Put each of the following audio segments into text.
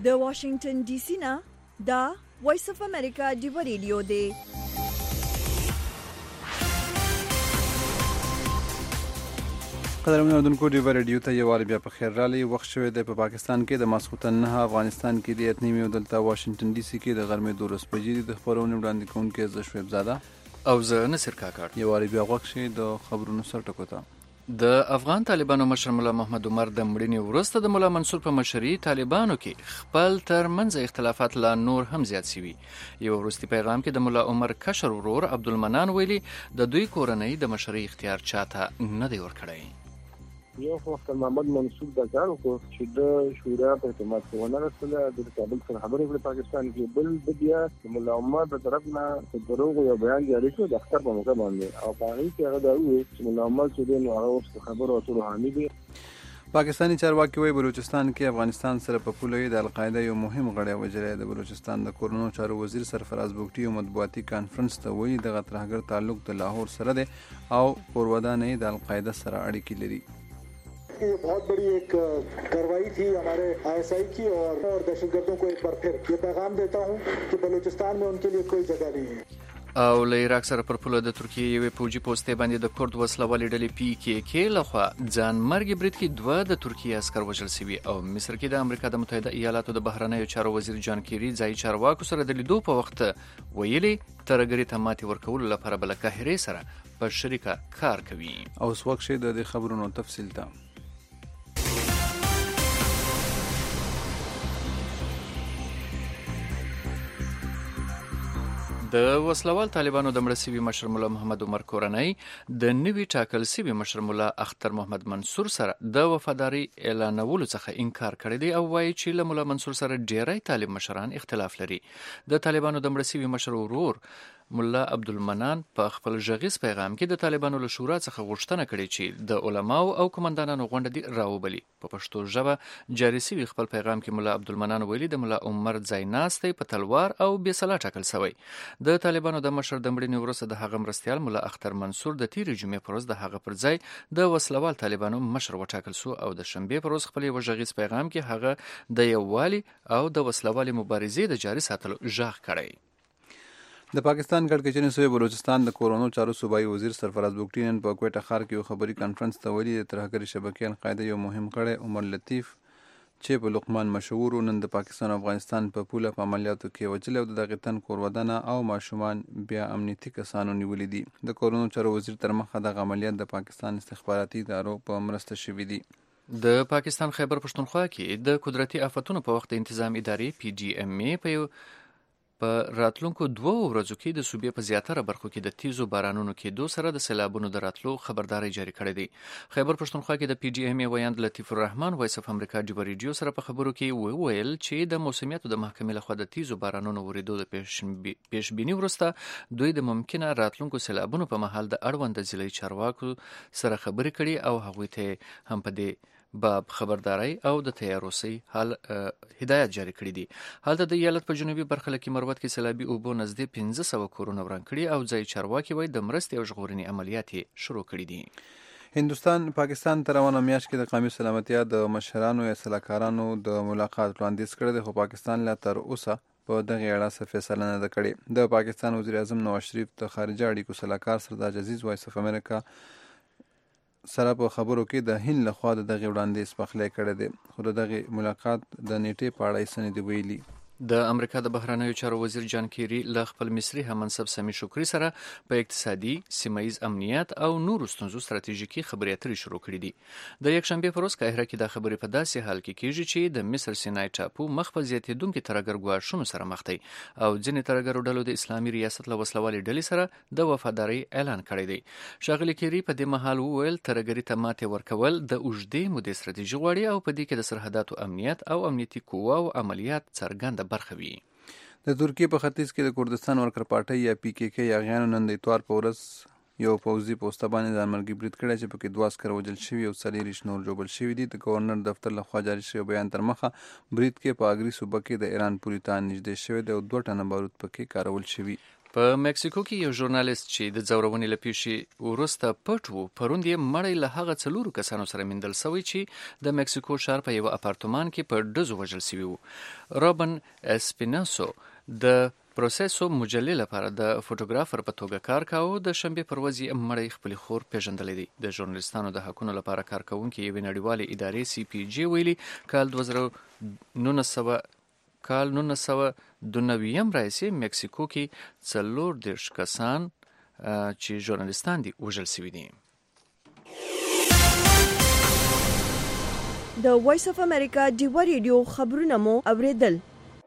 د واشنگټن ډي سي نه دا وایس اف امریکا دیو ریډیو دی. قدرمن اوردونکو دیو ریډیو ته یو وار بیا په خیر رالی. وخت شوی دی په پاکستان کې د ماسخوتن 9 افغانستان کې د اتنیمي او دلته واشنگټن ډي سي کې د غرمې 2 بجې د خبرونې وړاندې کوونکې ز شعیب زاده او زه نصر کاکړ. یو وار بیا وخت شي د خبرونو سر ټکو ته. د افغان طالبانو مشر مولا محمد عمر د مړینې وروسته د مولا منصور په مشري طالبانو کې خپل ترمنځ اختلافات لا نور هم زیات شوي. یو وروستي پیغام کې د مولا عمر کشر ورور عبدالمنان ویلي د دوی کورنۍ د مشري اختیار چاته نه دی ورکړی. یو وخت محمد منصور د کار وکړ چې د شورا په اعتماد ونه رسېده د کابل سره خبرې کړې پاکستان کې بل د بیا مولا عمر په طرف نه دروغ یو بیان جاری شو د اختر په موقع باندې او په هغه کې هغه دا وایي چې مولا عمر چې نو هغه اوس خبرو اترو حامي دي. پاکستانی چارواکي وایي بلوچستان کې افغانستان سره په پوله د القاعده یو مهم غړی وجلی. د بلوچستان د کورونو چارو وزیر سرفراز بوګټي یو مطبوعاتي کانفرنس ته وایي دغه ترهګر تعلق د لاهور سره دی او پرودانه د القاعده سره اړیکې لري. ये बहुत बड़ी एक कार्रवाई थी हमारे ISI की और दहशतगर्दों को एक बार फिर ये पैगाम देता हूँ कि बलूचिस्तान में उनके लिए कोई जगह नहीं है. او له عراق سره پر پوله د ترکیې یوې پوجي پوستې باندې د کورد وسلوالې ډلې PKK لخوا ځان مرګ برید کې 2 د ترکیې عسكر وژل شوي. او مصر کې د امریکا د متحده ایالاتو د بهرنیو چارو وزیر جان کیری ځای چارواکو سره د لیدو په وخت ویلي ترهګرۍ ته ماتې ورکولو لپاره بل قاهره سره په شریکه کار کوي. او اوس وخت شي د خبرونو تفصیل ته. د وسلوال طالبانو د مړ شوي مشر مولا محمد عمر کورنۍ د نوي ټاکل شوي مشر مولا اختر محمد منصور سره د وفاداری اعلانولو څخه انکار کړی دی او وایي چې له مولا منصور سره ډیری طالب مشران اختلاف لري. د طالبانو د مړ شوي مشر ورور مولا عبدالمنان په خپل ژغیز پیغام کې د طالبانو له شورا څخه غوښتنه کړې چې د علماو او کمانډانانو غونډه دی راوبلي. په پښتو ژبه جاری شوی خپل پیغام کې مولا عبدالمنان ویلي د مولا عمر ځای ناستې په تلوار او بې سلا ټاکل شوی. د طالبانو د مشر د مړینې وروسته د هغه مرستیال مولا اختر منصور د تیرې جمعې پر ورځ د هغه پر ځای د وسلوال طالبانو مشر وټاکل شو او د شنبې پر ورځ خپل یو ژغیز پیغام کې هغه د یووالي او د وسلوالي مبارزې د جاري ساتلو ژغ کړی. د پاکستان ګډکچنې سوی بلوچستان د کورونو چارو صوبایي وزیر سرفراز بوګټي نن په کوټه ښار کې یو خبري کانفرنس ته ویلي د ترهګرۍ شبکې القاعده یو مهم غړی عمر لطیف چې په لقمان مشهور نن د پاکستان او افغانستان په پوله په عملیاتو کې وجل او د دغه تن کورودانه او ماشومان بیا امنیتي کسانو نیولې دي. د کورونو چارو وزیر تر مخه د عملیات د پاکستان استخباراتي ادارو په مرسته شوې دي. د پاکستان خیبر پښتونخوا کې د قدرتي آفتونو په وخت انتظام ادارې PGMA په راتلونکو 2 ورځو کې د صوبې په زیاتره برخو کې د تیزو بارانونو کېدو سره د سیلابونو د راتلو خبرداري جاری کړې دی. خیبر پښتونخوا کې د PGMA ویاند لطیف الرحمن وایس اف امریکا دیو ریډیو سره په خبرو کې وویل چې د موسمیاتو د محکمې لخوا د تیزو بارانونو ورېدو د پیشبینی وروسته دوی د ممکنه راتلونکو سیلابونو په مهال د اړوند ضلعي چارواکو سره خبرې کړي او هغوی ته هم په دې باب خبرداري او د تیاروسي حال هدایت جاری کړی دي. هلته د ایالت په جنوبي برخه کې مروت کې سیلابي اوبو نزدې 1500 کورونه وران کړي او ځای چارواکي وایي د مرستې او ژغورنې عملیات شروع کړي دي. هندوستان پاکستان تر روانه میاشت کې د قومي سلامتیا د مشرانو یا سلاکارانو د ملاقات وړاندیز کړی دی خو پاکستان لا تر اوسه په دغه اړه څه فیصله نه ده کړې. د پاکستان وزیر اعظم نواز شریف د خارجه اړیکو سلاکار سردار عزیز وایس اف امریکا سره په خبرو کې د هند لخوا د دغه وړاندیز پخلی کړی دی خو د دغه ملاقات د نیټې په اړه یې څه نه دي ویلي. د امریکا د بهرنیو چارو وزیر جان کیری له خپل مصري هممنصب سامي شکری سره په اقتصادي سیمایي امنیت او نورو ستونزو ستراتیژیکي خبرې اترې شروع کړې دي. د یکشنبه پر ورځ قاهره کې د خبرې په داسې حال کې کیږي چې د مصر سینای ټاپو مخ په زیاتېدونکو ترهګر ګواښونو سره مخ دي او ځینې ترهګرو ډلو د اسلامي ریاست له وسلوالي ډلې سره د وفاداری اعلان کړی دی. ښاغلي کیری په دې مهال وویل ترهګرۍ ته ماتې ورکول د اوږدې مودې ستراتیژي غواړي او په دې کې د سرحداتو امنیت او امنیتي قوه او عملیات څرګنده برخه وي. د ترکیې په ختیځ کې د کردستان ورکر پارټۍ یا PKK یاغیانو نن د اتوار په ورځ یو پوځي پوسته باندې ځانمرګي برید کړی چې پکې 2 عسکر وژل شوي او 40 نور ژوبل شوي دي. د گورنر دفتر لخوا جاري شوی بیان تر مخه برید کې په اګری صوبه کې د ایران پوري ته نږدې شوی دی او 2 ټنه بارود پکې کارول شوي. په مکسیکو کې یو ژورنالیست چې د ځورونې له پیښې وروسته پټ و پروند یې مړی له هغه 4 کسانو سره موندل شوی چې د مکسیکو ښار په یو اپارتمان کې په ډزو وژل شوي وو. روبن اسپیناسو د پروسیسو مجلې لپاره د فوټوګرافر په توګه کار کاوه. د شنبې پر ورځ یې مړی خپلې خور پیژندلی دی. د ژورنالیستانو د حقونو لپاره کار کوونکي یوې نړیوالې ادارې CPJ ویلي کال 1992 راهیسې مکسیکو کې 40 کسان چې ژورنالیستان دي وژل شوي دي. د وایس اف امریکا ډیوا ریډیو خبرونه مو اوریدل.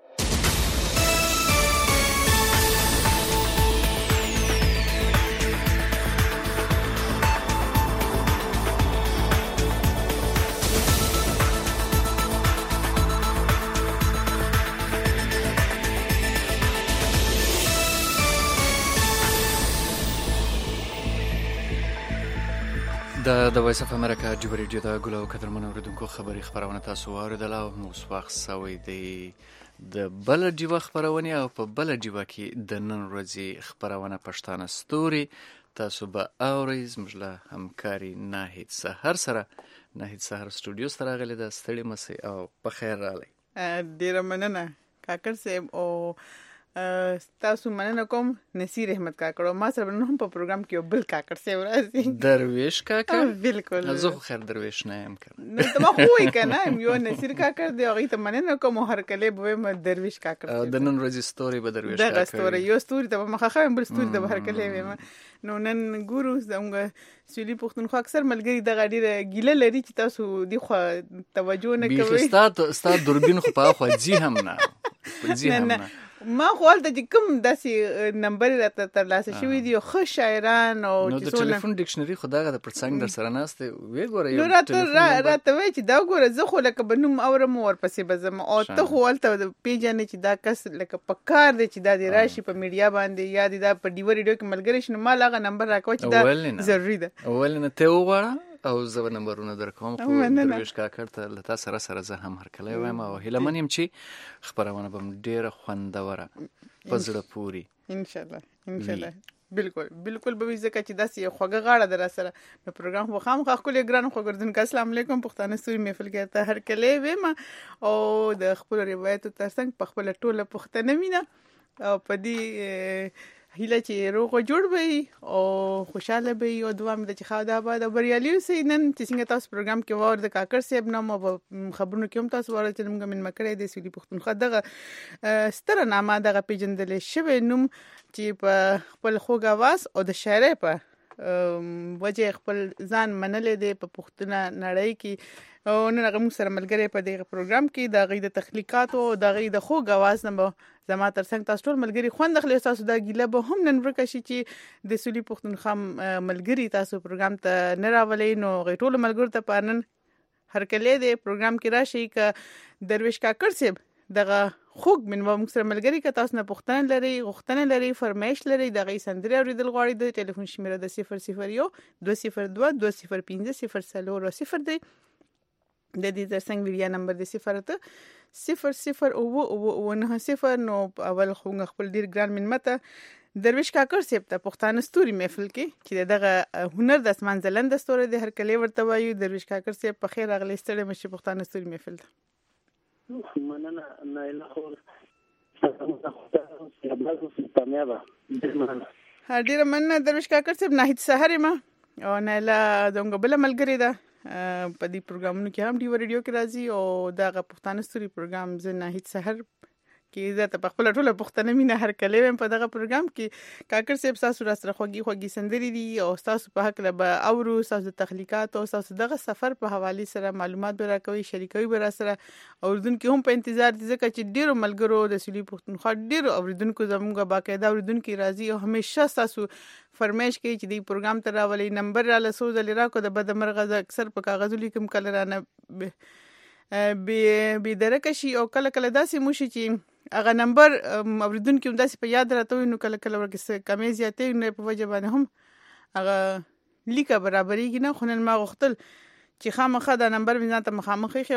د وایس اف امریکا ډیوا ریډیو د ګلو قدرمنو اوریدونکو خبري خبرونه تاسو واوریدل او موږ وخت سوي دی د بل ډیوا خبرونه او په بل ډیوا کې د نن ورځې خبرونه پښتانه ستوري تاسو به اورئ. زموږ له همکاري ناهید سحر سره. ناهید سحر سټوډیو سره غلې د ستړي مسي او په خیر راغلی. ډیر مننه کاکر صاحب او تاسو مننه کوم نصیر احمد کاکړ. ما سره نن هم په پروګرام کې بل کاکړ صاحب راځي. درویش کاکړ بالکل. زه خو خیر درویش نه یم کړ. نو ته ما خو یې کنه یو نصیر کاکړ دی هغه ته مننه کوم هر کله به ما درویش کاکړ. د نن ورځې ستوري به درویش کاکړ. دا ستوري یو ستوري ته مخه خایم بل ستوري ته هر کله ویم. نو نن ګورو زموږ سولي پښتونخوا اکثر ملګری د غاډي ګیله لري چې تاسو دی خو توجه نه کوي. ستاسو دوربین خو په خو ځي هم نه. ما خپل د کوم داسې نمبر راته ترلاسه شوی دی خو شاعران او نو د ټلیفون ډکشنری خدای د پرڅنګ در سره ناشته وی ګوره یو راته وای چې دا ګوره زه خو لکه بنوم اورم ورپسې بزم او ته خو ولته پیژنې چې دا کس لکه پکار دی چې دا دی راشي په میډیا باندې یا دا په ډیوا ریډیو کې ملګری شنو ما لاغه نمبر راکوي چې دا ضروری ده. اول نه ته وغواړه او زه نمبرونه درکوم. خو درویش کاکړ ته لته سره زه هم هر کله وایم او هیله منیم چې خبرونه به ډیره خوندوره په زړه پوري ان شاء الله. بالکل به ځکه چې داسې خوږه غاړه در سره په پروګرام خو خام خپل ګران خو ګردن السلام علیکم پښتانه ستوري محفل کې ته هر کله ویم او د خپل روایت ترڅنګ په خپل ټوله پښتنه مینا او په دې هیله چې روغ جوړ وي او خوشاله وي او دعا مې چې خاوده آباد او بریالي اوسئ. نن چې څنګه تاسو پروګرام کې وور د کاکړ صاحب نوم او خبرونو کې هم تاسو ورته چې موږ من مکړې د سولي پښتونخوا دغه ستر نامه دغه پیجندل شوی نوم چې په خپل خوږ आवाज او د شاعرۍ په وجه خپل ځان منلې دی په پښتون نړۍ کې او نن هغه موږ سره ملګری په دغه پروګرام کې د غي د تخلیقات او د غي د خوږ आवाज نه زما ترڅنګ تاسو ټول ملګری خوند اخلي. تاسو دا ګیله به هم نن ورکشي چې د سولي پښتونخوا ملګری تاسو پروګرام ته نه راولې نو غي ټول ملګرو ته پانن هر کله د پروګرام کې راشي ک درویش کاکړ صاحب دغه خوږ من موږ سره ملګری ک تاسو نه غوښتنه لري فرمایش لري دغه سندري اوریدل غواړي د ټلیفون شمیره د 001 202 205 0 دی. د دې ترڅنګ ویډیو نمبر د 00 نو اول خو خپل ډیر ګران منمته درویش کاکړ صاحب ته پښتانه ستوري محفل کې چې دغه هنر د اسمان زلند ستوري د هر کله ورته وایو. درویش کاکړ صاحب په خیر اغلی ستړي مشه پښتانه ستوري محفل ته مننه نایله خور ډیر مننه درویش کاکړ صاحب. ناهید سحر ما او نایله دغه بل ملګری ده په دې پروګرامونو کې هم ډیوا ریډیو کې راځي او دا پښتانه ستوري پروګرام زه ناهید سحر کې زه ته په خپل ټوله پښتنه مینه هر کله ویم په دغه پروګرام کې کاکړ صاحب تاسو را سره خوږی سندري دي او تاسو په حق له اورو تاسو تخلیقات او تاسو دغه سفر په حواله سره معلومات به راکوي شریکوي به را سره اوردونکو هم په انتظار دي ځکه چې ډیرو ملګرو د سولي پښتونخوا ډیرو اوردونکو زموږه باقاعده اوردونکو راځي او همیشه تاسو فرمایش کوي چې د پروګرام ته راولي نمبر را لسو ځل راکو د بد مرغه اکثر په کاغذ لیکم کله رانه به درکه شي او کله داسې موشي چې هغه نمبر اوریدونکو هم داسې په یاد راته نو کله ورکه کمی زیاتې نه په وجه باندې هم هغه لیکه برابرېږي نه. خو نن ما غوښتل چې خامخا دا نمبر مې ځان ته مخامخ خو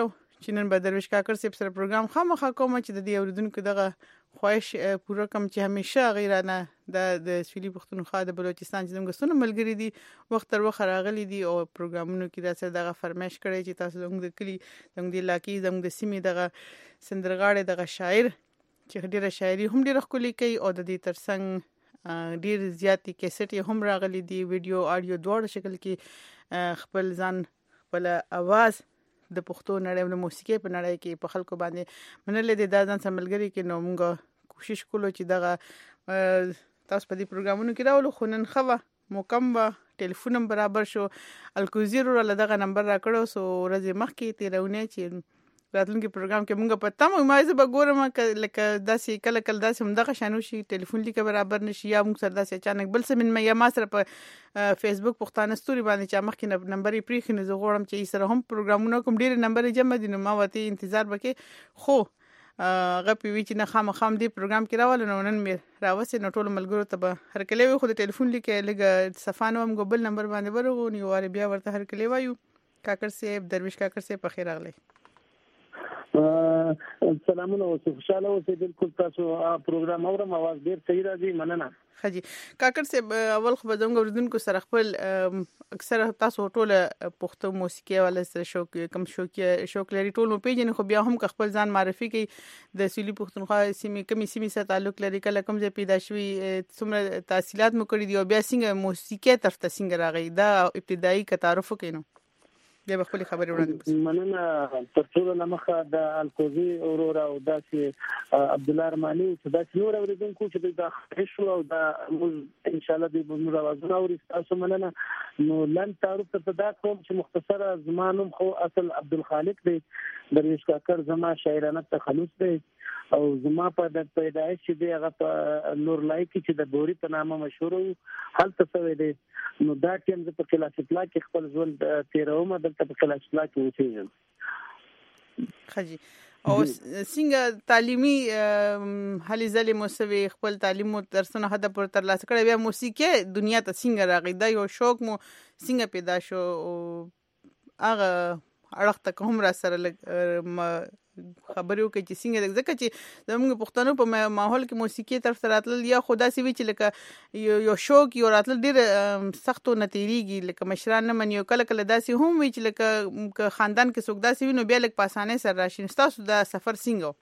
چې نن به درویش کاکړ صاحب سره پروګرام خامخا کوم چې د دې اوریدونکو دغه خواهش پوره کم چې همیشه غیرانه د سویلي پښتونخوا د بلوچستان چې زموږ سونه ملګری دي وخت تر وخت راغلي دي او پروګرامونو کې راځي دغه فرمایش کړی چې تاسو زموږ د کلی زموږ د علاقې زموږ د سیمې دغه سندرغاړي دغه شاعر چې ډیره شاعري هم ډیره ښکلي کوي او د دې ترڅنګ ډیر زیاتې کیسټ هم راغلي دي ویډیو آډیو دواړه شکل کې خپل ځان خپل आवाज د پښتو نړۍ د موسیقي په نړۍ کې په خلکو باندې منلې دي د ځان سملګری کې نو موږ کوشش کولو چې دغه تاسو په دې پروګرامونو کې راولو خو نن خو موکم ټلیفون برابر شو الکوزیر ول دغه نمبر را کړو سو ورځې مخکې تیرونه چې راتلونکي پروګرام کې مونږ په تمه مایزه به ګورم لکه داسې کله داسې هم دغه شانو شي ټلیفون لیکه برابر نشي یا موږ سره داسې اچانک بل څه من یا ما سره په فیسبوک پښتانه ستوري باندې چې مخکې نمبر یې پریخي نه زغورم چې سره هم پروګرامونه کوم ډیر نمبر جمع دي نو ما وته انتظار وکړي خو غپی وی چې نه خام دی پروګرام کې راول نو نن مې راوسه نو ټول ملګرو ته به هر کله وي خو د ټلیفون لیکه لګ صفانو هم ګوبل نمبر باندې ورغو نیو واره بیا ورته هر کله وایو کاکړ صاحب درویش کاکړ صاحب په خیر راغلی سلامونه اوسه خوشاله اوسه بالکل تاسو پروګرام اورم आवाज ډیر صحیح راځي مننه خجی کاکړ صاحب اول خو زموږ اوریدونکو سره خپل اکثر تاسو ټول پښتو موسیقي ول سره شوق لري ټول پیژنې خو بیا هم خپل ځان معرفي کوي د سویلي پښتونخوا سیمې سره تعلق لري کله کوم ځای پیدا شوی څومره تحصیلات مو کړی دی او بیا څنګه موسیقي طرف ته څنګه راغی دا ابتدایي تعارف کینو بیا به خپل خبرې وړاندې مننه تر ټولو لمخه د الکوزي اورورا او داسې عبد الله رحماني چې داسې نور اوریدونکو چې د خښو او د ان شاء الله د بنور اوازونه اوري تاسو مننه نو لن تعارف ته دا کوم چې مختصره زمانم خو اصل عبد الخالق دی درویش کاکړ زما شاعرانه تخلص دی او زما په د پیدایش چې دی هغه په نور لایکی چې د بوري په نامه مشهور هلته سوی دی نو دا ټیم د په کلاس اطلاع کې خپل ژوند تیرومه دلته په کلاس اطلاع کې اوسېږم خجی او څنګه تعلیمي هلي ځلې موسوي خپل تعلیم او درسونه هدا پر تر لاسه کړی بیا موسیقي دنیا ته څنګه راغی دا یو شوق مو څنګه پیدا شو هغه اړخ ته کوم را سره خبرو کې چې څنګه ځکه چې زموږ پښتنو په ماحول کې موسیقي طرف راتل یا خدا سي وی چې لکه یو شوق یو راتل ډیر سختو نتیریږي لکه مشران نه منیو کله داسې هم وی چې لکه خاندان کې څوک داسې وینو بیا لکه پاسانه سره راشي تاسو دا سفر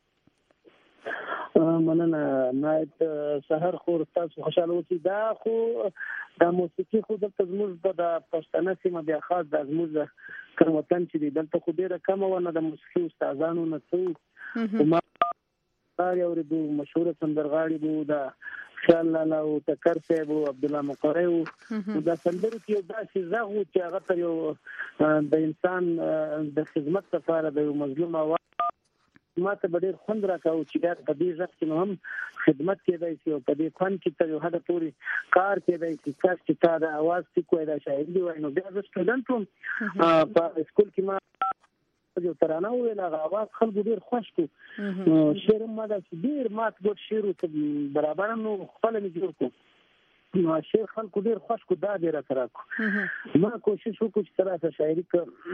څنګه مننه نایت سحر خو تاسو خوشاله اوسئ دا خو د موسیقي خو د زموږ د پښتنه سیمه بیا خاص د زموږ کوم وطن چې دلته خو ډیره کم ونه د موسیقي استادانو نه څو ما یو د مشهور سندرغاړي وو د خیال لاله او تکر صاحب او عبد الله مقری او دا سندرو کې دا چې زغو چې هغه تر یو د انسان د خدمت لپاره د مظلوم او ما ته ډېر خوند راکاو چې دا په دې ځکه چې هم خدمت کېدای شي او په دې فن کې ته یو هدا پوری کار کېدای شي چې تا د आवाज کې کوی دا شاعر دی وای نو بیا د سټوډنټ په سکول کې ما یو ترانه ویل هغه आवाज خلکو ډېر خوښ کو شعر ما دا ډېر مات ګډ شعر ته برابر نو خپل نه جوړ کو نو شعر خلکو ډېر خوښ کو دا ډېر سره کو ما کوشش وکړ چې سره شاعري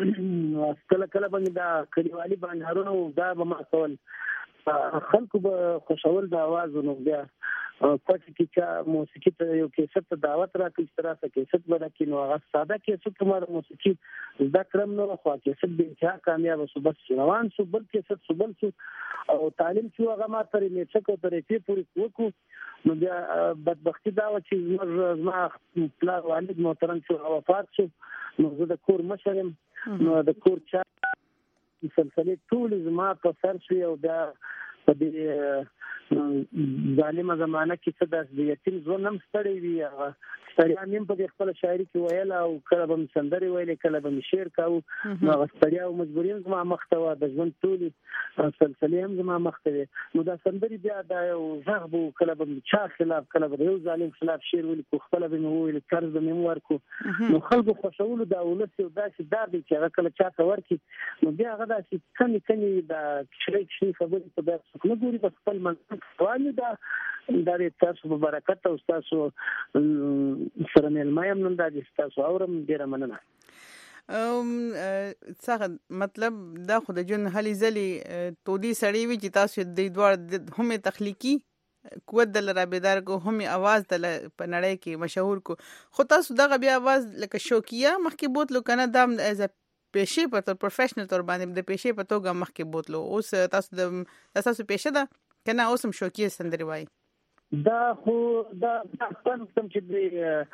کله باندې دا کلیوالي باندې دا به ما کول خلکو به خوشاول د आवाज نو بیا پټ کی چې موسیقي ته یو کیسټ دعوت راکړي تر څه کیسټ ورکړي نو هغه ساده کیسټ مر موسیقي زده کړم نو خو کیسټ به چې کامیاب شو بس روان شو بل کیسټ سو بل شو او تعلیم چې هغه ما ترې نه څه کو ترې چې پوری وکړو نو بیا بدبختی دا و چې ما پلار والد محترم شو وفات شو نو زه د کور مشرم نو د کور چا سلسله ټول زما په سر شو او دا په دې ظالمه زمانہ کې څه د یتیم ژوند هم ستړی وي هغه ستړیا نیم په خپل شاعري کې ویل او کله به سندري ویل کله به شعر کاو نو هغه ستړیا او مجبوري هم زما مخته و د ژوند ټولي سلسله هم زما مخته وي نو دا سندري بیا دا یو ژغ بو کله به چا خلاف کله به یو ظالم خلاف شعر ویل کو خپل به مو ویل قرض به مو ورکو نو خلکو خوشاله دا ولس یو داسې دا دی چې هغه کله چا ته ورکی نو بیا هغه داسې کمی دا شي خبرې په داسې څه ګوري په خپل منځ وایي دا تاسو په برکت او تاسو سره ملمایم نن دا تاسو اورم ډیره مننه څنګه مطلب دا خو د جون هلي ځلي تودي سړی وي چې تاسو د دوه هم تخلیقي قوت د رابطدار کو هم आवाज د په نړۍ کې مشهور کو خو تاسو دغه بیا आवाज لکه شوکیه مخکې بوتلو کنه دا از پېښې په تور پروفیشنل تور باندې د پېښې په توګه مخکې بوتلو اوس تاسو پېښه ده کنه اوس هم شوکیه سندري وای دا خو دا کوم چې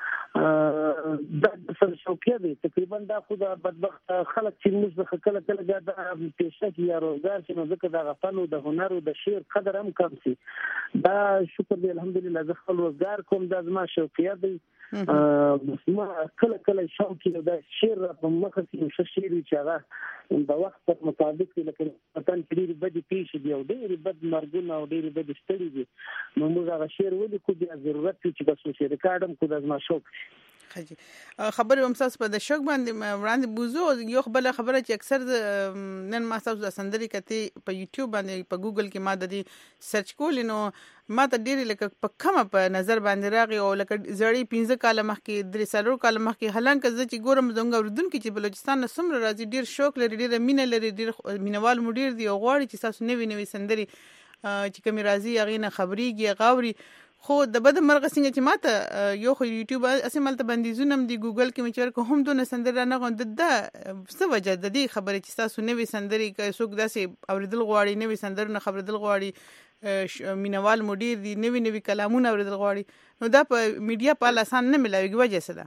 د شوکیه دی تقریبا دا خو د بدبخت خلک چې موږ د کله دا پېښه کې یا روزګار چې نو ځکه د غفن او د هنر او د شعر قدر هم کم شي دا شکر دی الحمدلله زه خپل روزګار کوم دا زما شوکیه دی ما کله شوکیه دا شعر په مخه کې شعر چې هغه د وخت په مطابق لکه وطن کې ډېری بدې پیښې دي او ډېری بد مرګونه او ډېری بد ستړي دي نو موږ هغه شعر ولیکو بیا ضرورت چې بس شعر ریکارډم کو د زما شوق خجی خبرې هم تاسو په د شوق باندې وړاندې بوزو یو خبره چې اکثر نن ما تاسو د سندري کته په یوټیوب باندې په ګوګل کې ما د دې سرچ کول نو ما ته ډېری لکه په کومه په نظر باندې راغی او لکه زړی 15 کال مخکې 3 کال مخکې حالانکه زه چې ګورم زموږ اوردونکو چې بلوچستان نه سمره راځي ډېر شوق لري ډېر مینه لري ډېر مینوال مو ډېر دی او غواړي چې تاسو نوې سندري چې کوم راځي هغه نه خبريږي غاوري خو د بد مرغ څنګه چې ماته یو خو یوټیوب اسمل ته بندیزونم دی ګوګل کې مچور کو هم دونه سندره نه غوند د څه وجه د دې خبره چې تاسو نوې سندري کې څوک داسې اوریدل غواړي نوې سندره نه خبردل غواړي مینوال مدیر دی نوې کلامونه اوریدل غواړي نو دا په میډیا په لاسان نه ملایوي وجه څه ده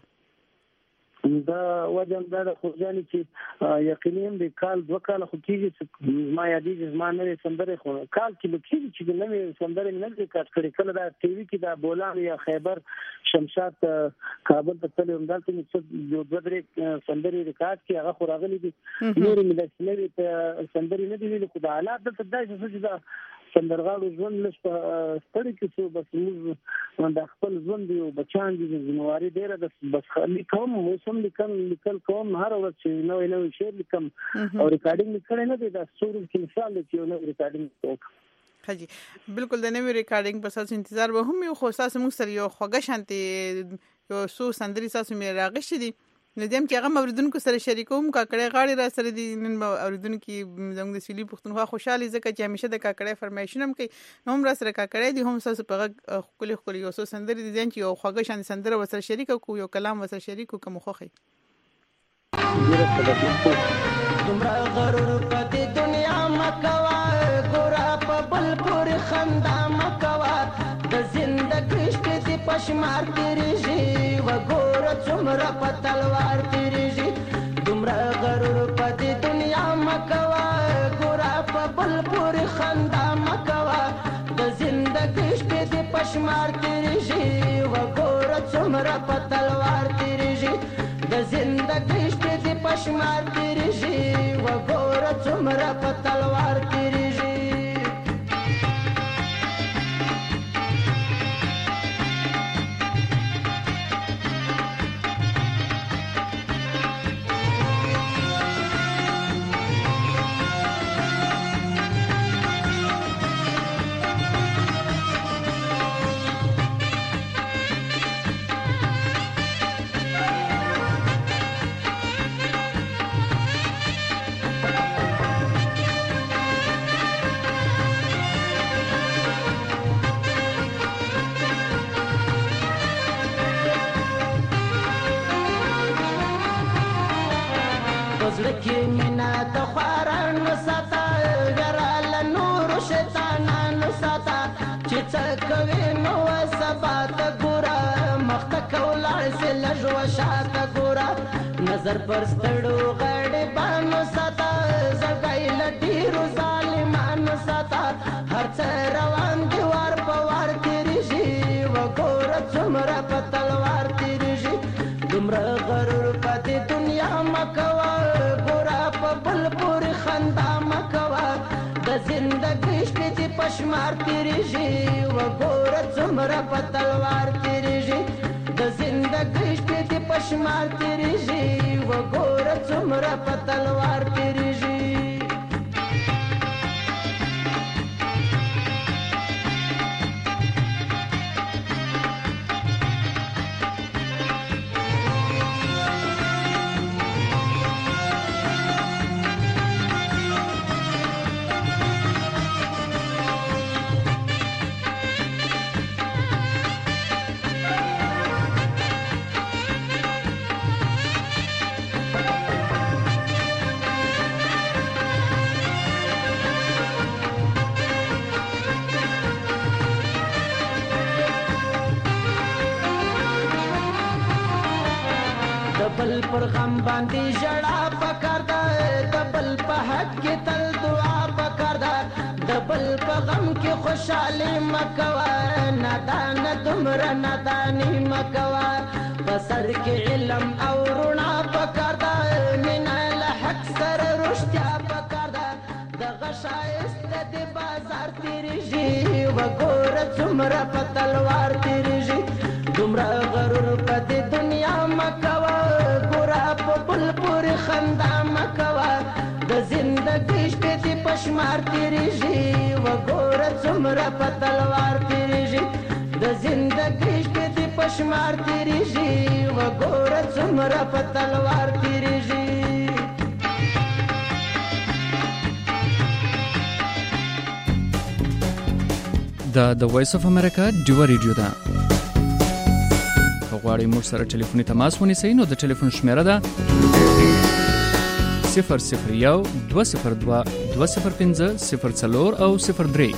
دا وجه دا د خورجاني چې یقینا د کال 2 کال خو کېږي چې ما یادېږي زما نوې سندرې خو کال کې لکېږي چې نوې سندرې نه ریکارډ کړي کله دا ټي وي کې دا بولان یا خیبر شمشاد کابل ته تللی هم دلته مې یو 2-3 سندرې ریکارډ کړي هغه خو راغلي دي نورې مې داسې نوې سندرې نه دي ویلي خو د حالات دلته داسې څه چې دا سندرغاړو ژوند لږ په ستړي کې څو بس موږ د خپل ژوند یو بچان دي ذمہواری ډېره ده بس لیکم موسم لیکل کوم هر ورځ چې نوې شعر لیکم او ریکارډینګ کړی نه دی دا څورو کې مثال دی چې نو ریکارډینګ وکړم حاجی بالکل د نوې ریکارډینګ په اساس انتظار به هم یو خو اساس موږ سره یو خوږه شانتي یو سو سندري تاسو مې راغشتي دي ندیم چې هغه اوریدونکو سره شریکوم کاکړې غاړي را سره دي نن اوریدونکو زموږ د سیلی پښتونخوا خوشاله ځکه چې همیشه د کاکړې فرمایشنم کوي نو هم را سره کاکړې دي هم تاسو په خپل یو څو سندري دي چې یو خوږه شان سندره وسره شریک کو یو کلام وسره شریک کوم خوخي تمرا غرور په دنیا مکوا ګورا په بل پور خندا مکوا د زندګی شپې پشمار تیریږي و ګور څومره په تلوار تیریږي تمرا غرور په دنیا مکوا ګورا په بل پور خندا مکوا د زندګی شپې پشمار تیریږي و ګور څومره په تلوار تیریږي د زندګی شپې پشمار تیریږي و ګور څومره په تلوار تیریږي زړه مینا د خوارانو ساته ګرال نور شیطانانو ساته چې څه کوي نو سبا ته ګوره مخته کولاړ سي لږ وشاته ګوره نظر پر ستړو غړې بانو ساته زګای لډیرو ظالمانو ساته هر څه روان دي وار په وار تیریږي و ګوره څومره په تلوار تیریږي دومره غرور په دنیا مکوا بل پورې خندا مکوا د زندګی شپې پشمار تیریږي و ګوره څومره په تلوار تیریږي د زندګی شپې پشمار تیریږي و ګوره څومره په تلوار تیریږي پر غم باندې ژړا پکار ده د بل په حق کې تل دعا پکار ده د بل په غم کې خوشحالي مکوه نادان دومره ناداني مکوه په سر کې علم او رڼا پکار ده مینه له حق سره رښتیا پکار ده دغه ښایست د بازار تېرېږي وګوره څومره په تلوار تېرېږي دومره غرور په دې دنیا مکوه ګوره په بل پورې خندا مکوه د زندګۍ شپې دې په شمار تېرېږي وګوره څومره په تلوار تېرېږي د زندګۍ شپې دې په شمار تېرېږي وګوره څومره په تلوار تېرېږي دا د وایس اف امریکا ډیو ریډیو ده که غواړئ موږ سره ټلیفوني تماس ونیسئ نو د ټلیفون شمیره ده 001 202 205 04 او 03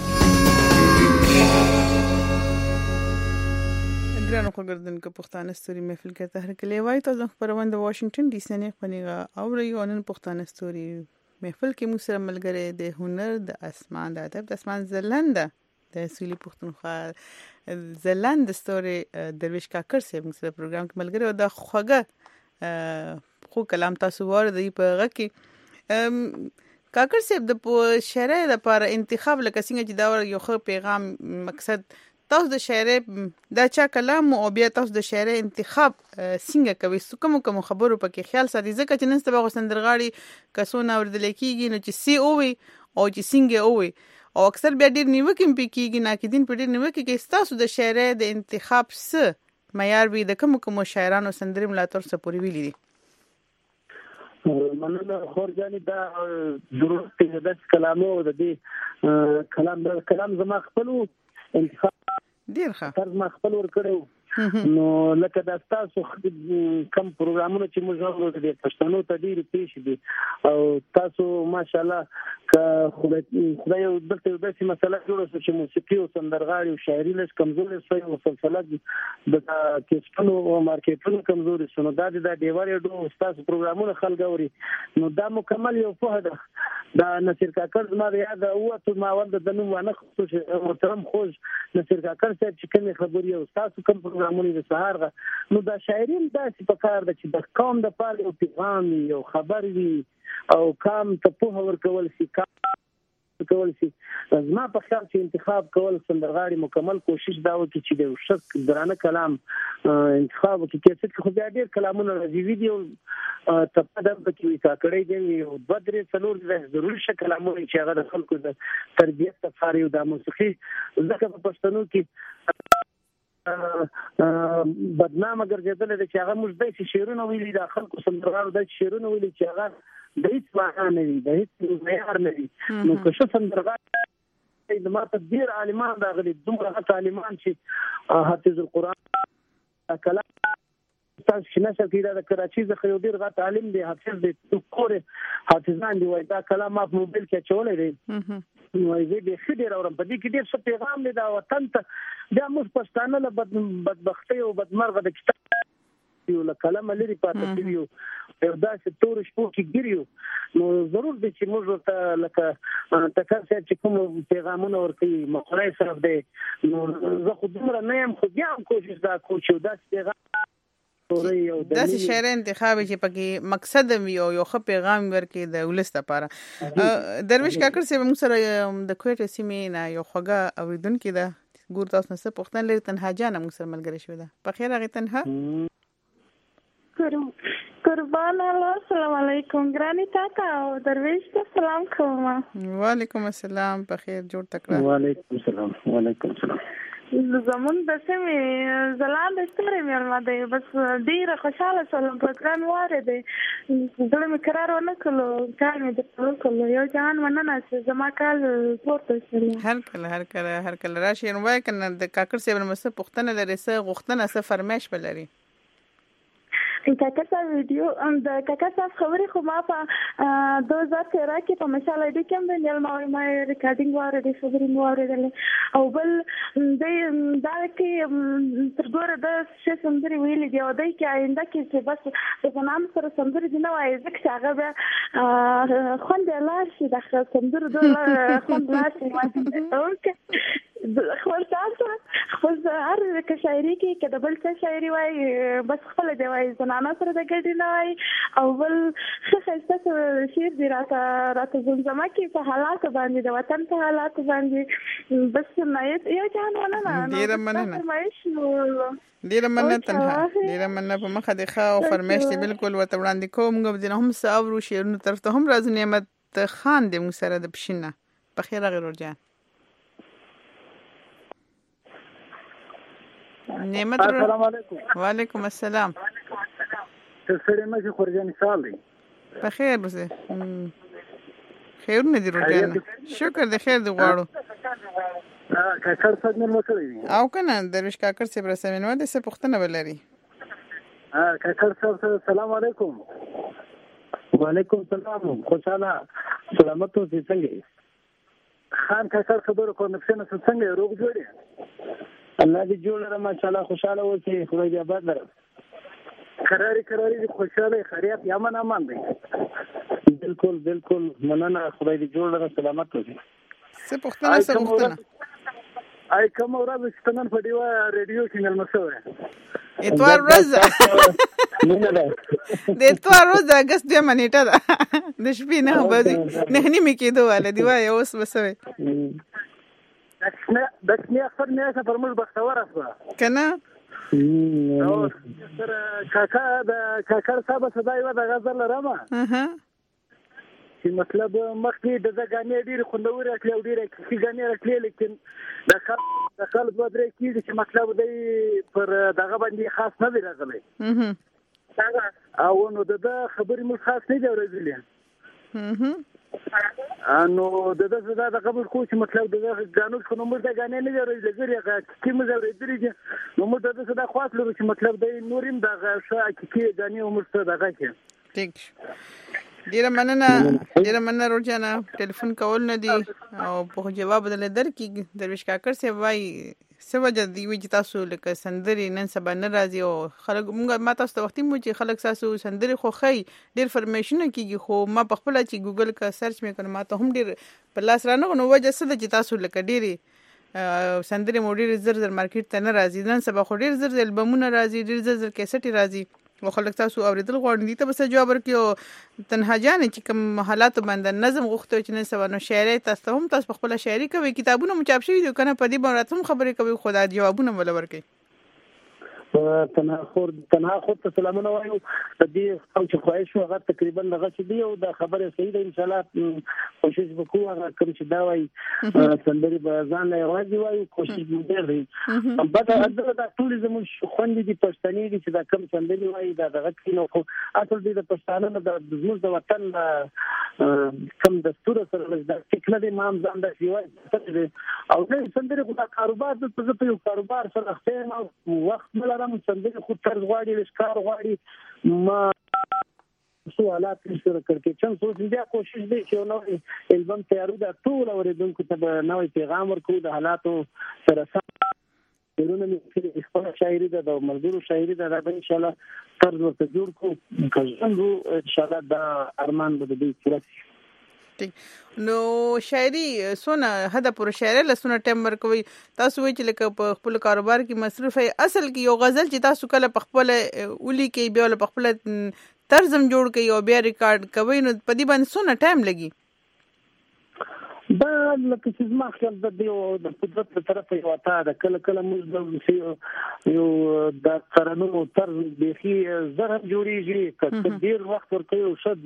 ګرانو خبردونکو پښتانه ستوري محفل کې ته هر کله وای تاسو خبرونه د واشنگټن ډي سي نه خبرېږه او ریونن پښتانه ستوري محفل کې موږ سره ملګری د هنر د اسمان د ادب د اسمان زلنده د سویلي پښتونخوا زلند ستوري درویش کاکر صاحب موږ سره پروګرام کې ملګری او د خوګه خو کلام تاسو واره دی په غږ کې کاکر صاحب د شعر لپاره انتخاب لکه څنګه چې دا یو ښه پیغام مقصد تاسو د شعر دا چا کلام او بیا تاسو د شعر انتخاب څنګه کوي کوم خبرو پکې خیال ساتي ځکه چې نن سبا سندرغاړي کسونه اوردل کېږي نو چې سی او وي او چې څنګه او وي او اکثر بیا ډیر نیوکه کېږي ناقدین په ډیر نیوکه کې تاسو د شعر د انتخاب څه معیار وي د کوم شاعرانو سندرې ملاتړ څه پوری ویلي دي مننه خورجاني دا ضرورت دی د کلامو د دې کلام زما خپل انتخاب ډیر ښه طرز ما خپل ور کړو نو لکه دا تاسو کم پروګرامونه چې موږ غوړو دي پښتنو ته ډیر پیښ دي او تاسو ماشاءالله خدای یو دلته یو داسې مسله جوړه چې موسیقي او سندرغاړي او شاعري لږ کمزوري شوی او سلسله د کیسټونو او مارکیټونو کمزوري شونه دا د دیوالې ډو تاسو پروګرامونه خلک اوري نو دا مکمل یو فهم ده دا نصیر کاکر زما یاد او ته ما ول د نوم ونه خصوص محترم خوش نصیر کاکر صاحب چې کوم خبري او تاسو کوم پروګرامونه د سهار نو دا شاعرین داسې په کار ده چې د قوم د پاره یو پیغام یو خبر وي او کام ته په ورکول شي زما په خیال چې انتخاب کول سندرغاړي مکمل کوشش دا وکړي چې د شک درانه کلام انتخاب وکړي چې خو بیا ډېر کلامونه راځي ویډیو ته په دغه کې کاکړې دی او بدرې څلور ضروري شکل کلامونه چې هغه د خلکو د تربیت لپاره یو د موسیقي ځکه په پښتنو کې بدنامه ګرځېدل چې هغه موږ د شعرونو ویلي د خلکو سندرغاړو د شعرونو ویلي چې هغه د هیڅ معنا نه وي د هیڅ معیار نه وي نو که څه سندرغاړي د ماته ډیر عالمان راغلي دومره عالمان چې حافظ القرآن کلام تاسو چې نشر کړی د کراچۍ څخه یو ډیر غټ عالم دی حافظ دی کورې حافظان دی وای دا کلام په موبایل کې چولې دی نو یې به خډیر اورم په دې کې ډیر څه پیغام دی دا وطن ته دا موږ پښتانه له بدبختۍ او بدمرغه د کتاب یو کلام لري پاتې کیو یو داسې تور شپو کې ګریو نو ضرور دی چې موږ ته لکه تکر چې کوم پیغامونه ورکړي مقرای صرف دی نو زه خو دومره نه یم خو بیا هم کوشش دا کوم چې داسې پیغام داسې شعر انتخاب چې پکې مقصد وي او یو ښه پیغام ورکړي د ولس لپاره درویش کاکر صاحب موږ سره د کوټې سیمې نه یو خوږه اوریدونکې ده ګور تاسو نه څه پوښتنه لري تنها جان موږ سره ملګری شوې ده په خیر هغه تنها قربان الله السلام علیکم ګرانی تاته او درویش ته سلام کوم وعلیکم السلام په خیر جوړ تکړه وعلیکم السلام زمون د سیمې زلال ستوري مېلمه دی بس ډیره خوشاله سلام پروګرام واره دی زړه مې قرار ونه کړو کار مې د کړو یو ځان مننه چې زما کال پورته شول هر کله راشي نو وای کنه د کاکر صاحب مسه پښتنه لري سه غختنه سه فرمایش بلري کاکا صاحب ویډیو د کاکا صاحب خبرې خو ما په 2013 کې په مشال اډي کې هم د ما ریکارډینګ واورېدې خبرې مو واورېدلې او بل دا کې تر ګوره د څه سندرې ویلې دي او دای کې آینده کې چې بس د زنانو سره سندرې دي نه وایي ځکه چې هغه بیا خوند یې لاړ شي د سندرو د خوند لاړ شي خپل تاسو خپل هر شاعري کې که د بل څه شاعري وایي بس خپله دی وایي زنانه سره د ګډې نه وایي او بل ښه ښایسته شعر دی راته زمزمه کې په حالاتو باندې د وطن په حالاتو باندې بس یو جهان مننه ډېره مننه ډېره مننه په مخه د ښه او فرمایش دی بالکل ورته وړاندې کوم موږ به هم څه اورو شعرونو طرف ته هم راځو نعمت خان دی موږ سره د پښین نه بخیر راغلی ورجان نعمت السلام علیکم وعلیکم السلام سره مې خورجان سال دی بخیر بسه خیرونه دي ورجان شکر د خیر دی غواړو کاکر صاحب نن وکړی او کنه درویش کاکر صاحب رسمنه و د څه پښتنه ولري کاکر صاحب السلام علیکم وعلیکم السلام خوشاله سلامت اوسئ څنګه خان کاکر خبرو کنکشن څنګه روغ جوړی الله دې جوړ لرم ماشاءالله خوشاله اوسئ خدای دې آباد لرم قراری خوشاله خیریت یمن امان دی بالکل مننه خدای دې جوړ لرم سلامت اوسئ څه پښتنه آی کوم ورځ چې نن په دیوا ریډیو چینل مسوي اتوار ورځ د اتوار ورځ د اگست 2 نیټه ده د شپې نه بځي نه نیمه کېدو ول دی وای اوس بسوي دښنه اخر نه څه فرمول بختور اسه کنه او سره کاکا صاحب صداي و د غزل لرمه چې مطلب مخکې د ځګانې ډېر خوندور اکلی او ډېر کیږي اکلی لیکن د خلک و درې کیږي چې مطلب دی پر دغه باندې خاص نه دی راغلی او نو د خبرې مو خاص نه دی راغلی نو د قبول خو چې مطلب د غانو خو نو د غانې نه دی راغلی چې موږ ورېدلې نو موږ د څه د خاص لرو چې مطلب د نوریم د غاښه کې غانې او مرسته دغه کې ټیک ډیره مننه روجانا ټلیفون کول نه دی او په جواب بدل درکې درویش کاکر سی وای سوجه دی وی چې تاسو لکه سندري نن سبا نه راځي او خلک موږ ما تاسو ته وختي مو چې خلک تاسو سندري خو خي ډیر فرمیشن کیږي خو ما په خپل چې ګوګل کا سرچ مې کړم ما ته هم ډیر په لاس رانه نو وجه څه چې تاسو لکه ډیری سندري مو ډیر زر مارکیټ ته نه راځي نن سبا خو ډیر زر البمونه راځي ډیر زر کیسټي راځي او خلک تاسو اوریدل غواړي دي ته بس جواب ورکړو تنها جان چې کوم حالات باندې نظم غوښتو چې نن سبا نو شاعري تاسو هم تاسو خپل شاعري کوي کتابونه مچاپ شوی دي کنه په دې باندې هم خبرې کوي خدای جوابونه ولا ورکړي تنها خود ته سلامونه وایو د دې او چې خواهش هغه تقریبا دغه چې دی او د خبره صحیح ده ان شاء الله کوشش وکړو هغه کوم چې دا وایي سندري به ځان له راځي وایو کوشش وکړي بعد دا ټول زموږ خوندې دي پښتني دي چې دا کوم سندري وایي دا دغه کینو خو اصل دې د پښتانه د زموږ د وطن کوم دستور سره د ټیکنه دي مام ځان د وایي او نه سندري خو دا کاروبار د په یو کاروبار سره خپل وخت رم سندري خود طرز غواړي لشکار غواړي ما سوالات سره کړکېچن سوچ بیا کوشش دی چې نو البم تیارو دا ټول اوریدونکو ته نوې پیغام ورکړو د حالاتو سره ورونه مې خپل شاعري ده د مزدور شاعري ده دا ان شاء الله طرز ورته جوړ کو کژنو ان شاء الله دا ارمان به دې پوره نو شاعري سونه هدا پر شاعر له سونه ټیم ورکوي تاسو وی چې لکه په خپل کاروبار کې مصروف اي اصل کې یو غزل چې تاسو کله په خپل ولي کې بیا په خپل طرزم جوړ کوي او بیا ریکارډ کوي نو په دې باندې سونه ټایم لګي دا لکه چې ما خپل د قدرت په طرف یو اتا د کله موږ یو د ترنم طرز بيخي زره جوړیږي که ډیر وخت ورته یو شد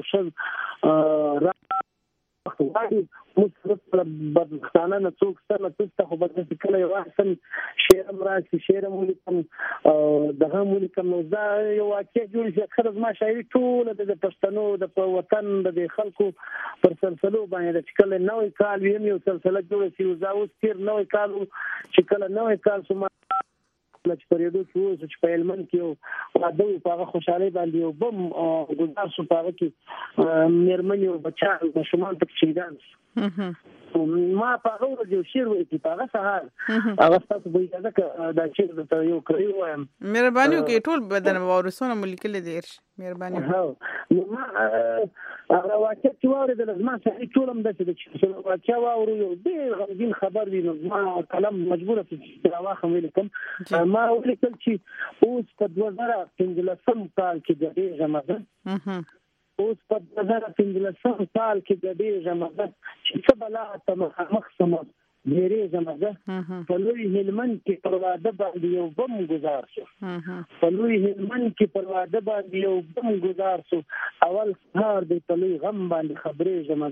وایي مصرف بدختانه نه څوک سره څه خو بده کله یو احسن شعر مراشي شعر مولیکم دغه مولیکم نو دا یو واقع جوړ شي خرز ما شاعري ټول د پښتنو د وطن د خلکو پر سلسله باندې چې کله نوې کال ویم یو سلسله جوړ شي او زاوس تیر نوې کال چې کله نوې کال سم چې پرېدو کې اوس چې په هلمند کې یو واده و په هغه خوشحالۍ باندې یو بم ګزار شو په هغه کې مېرمنې او بچیان ماشومان پکې شهیدان شو. ما په هغه ورځ یو شعر ولیکي په هغه سهار هغه ستاسو په اجازه که دا شعر درته یو کړی وایم. مهرباني وکړئ ټول بدن واورسونه مو لیکلی دی مهرباني وکړئ. نو ما هغه واقعه چې واورېدله زما سړي ټول همداسې ده چې واقعه واورو یو ډېر غمګین خبر وي نو زما قلم مجبوره چې راواخلم ولیکم. ما ولیکل چې اوس په 2015 کال کې ګډېږم زه اوس په 2015 کال کې ګډېږم زه چې څه بلا ته مخامخ سم ډېرېږم زه په لوی هلمند کې پر واده باندې یو بم ګزار شو په لوی هلمند کې پر واده باندې یو بم ګزار شو اول سهار دی په لوی غم باندې خبرېږم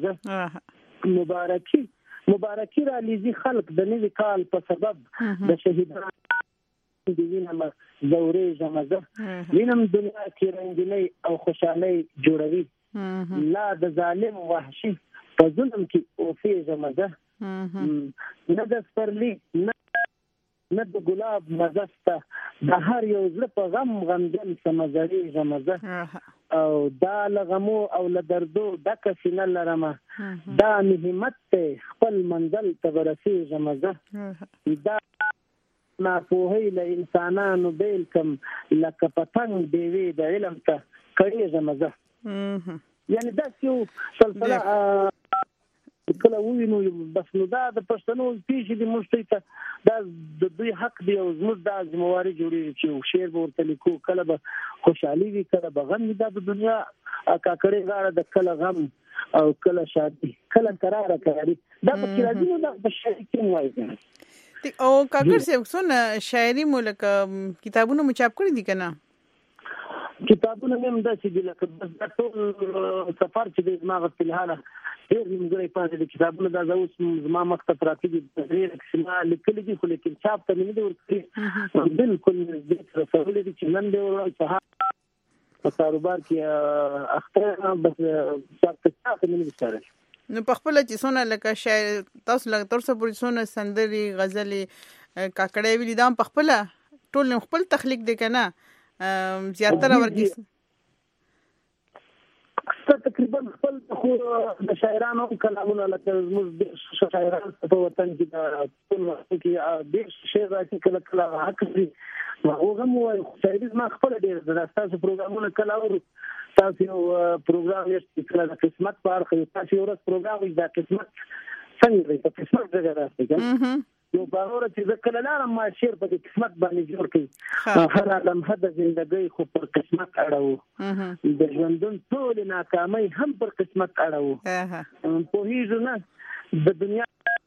زه مبارکي را لیزي خلق د نوي کال په سبب د شهیدانو د وینم زورېږم زه وینم دنیا کې رنګینۍ او خوشحالۍ جوړوي لا د ظالم وحشي په ظلم کې اوسېږم زه نه د سپرلي نه د ګلاب مزه شته د هر یو زړه په غمجن سمه زړېږم زه او دا له غمو او له دردو ډکه سینه لرمه دا مې همت دی خپل منزل ته به رسېږم زه دا ناپوهۍ له انسانانو بیل کم لکه پتنګ ډېوې د علم ته کړېږم زه. یعنې داسې یو سلسله کله ووینو بس نو دا د پښتنو پیښې دي موږ ته دا د دوی حق دی او زموږ دا ذمواري جوړېږي چې یو شعر به ورته لیکو کله به خوشحالي وي کله به غم وي دا د دنیا کاکړۍ غاړه د کله غم او کله شادي کله کراره کراري دا پکې راځي نو دا په شعر کې وایي. او کاکړ صاحب څونه شاعري مو لکه کتابونه مو چاپ کړي دي که نه؟ کتابونه مې هم داسې دي لکه بس دا ټول سفر چې دی زما غوښتل حاله ډېر نیمګړی پاتې دي کتابونه دا زه اوس زما مخ ته پراته دي ډېر کښې ما لیکلي دي خو لیکن چاپ ته مې نه دي ورکړي بلکل نږدې رسولي دي چې نن دې وړل سهار په کاروبار کې اخته بس چاپ ته مې نه دي سپارلی. نو په خپله چې څونه لکه شاعر تاسو لکه تر اوسه پورې څونه سندرې غزلې کاکړۍ ویلي دا هم په خپله ټول خپل تخلیق دی که نه زیاتره ورکې تقریبا خپل خو د شاعرانو کلامونه لکه زموږ شاعران په وطن کې د ټول وخت کې ډېر شعر راځي کله کله حق دي هغه هم وایي خو شاعري زما خپله ډېر ده ستاسو پروګرامونه کله اورو تاسو یو پروګرام یې کله د قسمت په اړه تاسو یو ورځ پروګرام وي دا قسمت څنګه دی په قسمت ځای راځي کنه نو په هغه ورځ چې زه کله لاړم ما شعر په قسمت باندې جوړ کړي هر لمحه د ژوندګۍ خو پر قسمت اړوو د ژوندون ټولې ناکامۍ هم پر قسمت اړوو پوهېږو نه د دنیا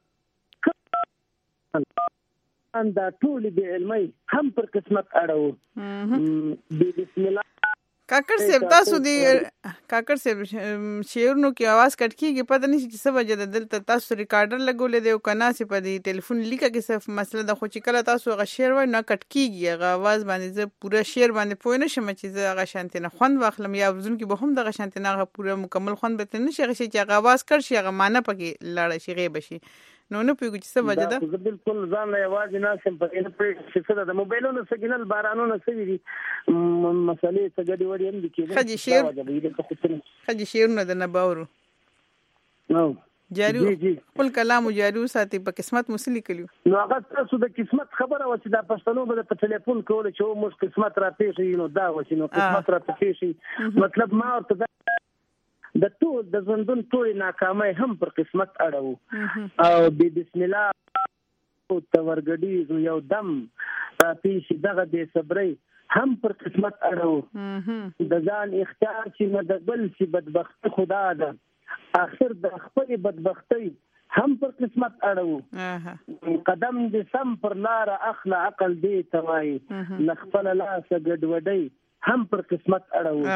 دا ټولې بې علمۍ هم پر قسمت اړوو بسم الله. کاکړ صاحب تاسو دی کاکړ صاحب شعرونو کې आवाज کټ کیږي پته نشي چې څه وجه ده دلته تاسو ریکارډر لګولې دی او کنا سي په دې ټلیفون لیکه کې څه مسله ده خو چې کله تاسو هغه شعر وای نه کټ کیږي هغه आवाज باندې زه پوره شعر باندې پوه نه شم چې زه هغه شانتي نه خوند واخلم یا ځون کې به هم دغه شانتي نه هغه پوره مکمل خوند به نه شي چې هغه आवाज کړ شي هغه معنی پکې لاړ شي غیب شي نو نه پیږي چې څه وجه ده. زه بالکل ځان له आवाज نه سم په نه پېښ چې څه د موبایلونو سګنل بارانونو سوي دي مسلې څه ګډي وړي هم دي کې خدي شعرونه د نه باورو نو جارو خپل کلام جارو ساتي په قسمت مسلی کلیو نو هغه تاسو د قسمت خبره و چې د پښتنو په ټلیفون کول چې مو قسمت را پیښ نو دا و چې نو قسمت را پیښ مطلب ما ورته د ټول د ژوندون ټولې ناکامۍ هم پر قسمت اړوو او بسم الله او تورګډي یو دم پیښ دغه د صبري هم پر قسمت اړوو د ځان اختیار چې مدبل چې بدبخت خدا ده اخر د خپل بدبختی هم پر قسمت اړوو قدم دې سم پر لار اخلا عقل دې توای لخپل لاس ګډوډي هم پر قسمت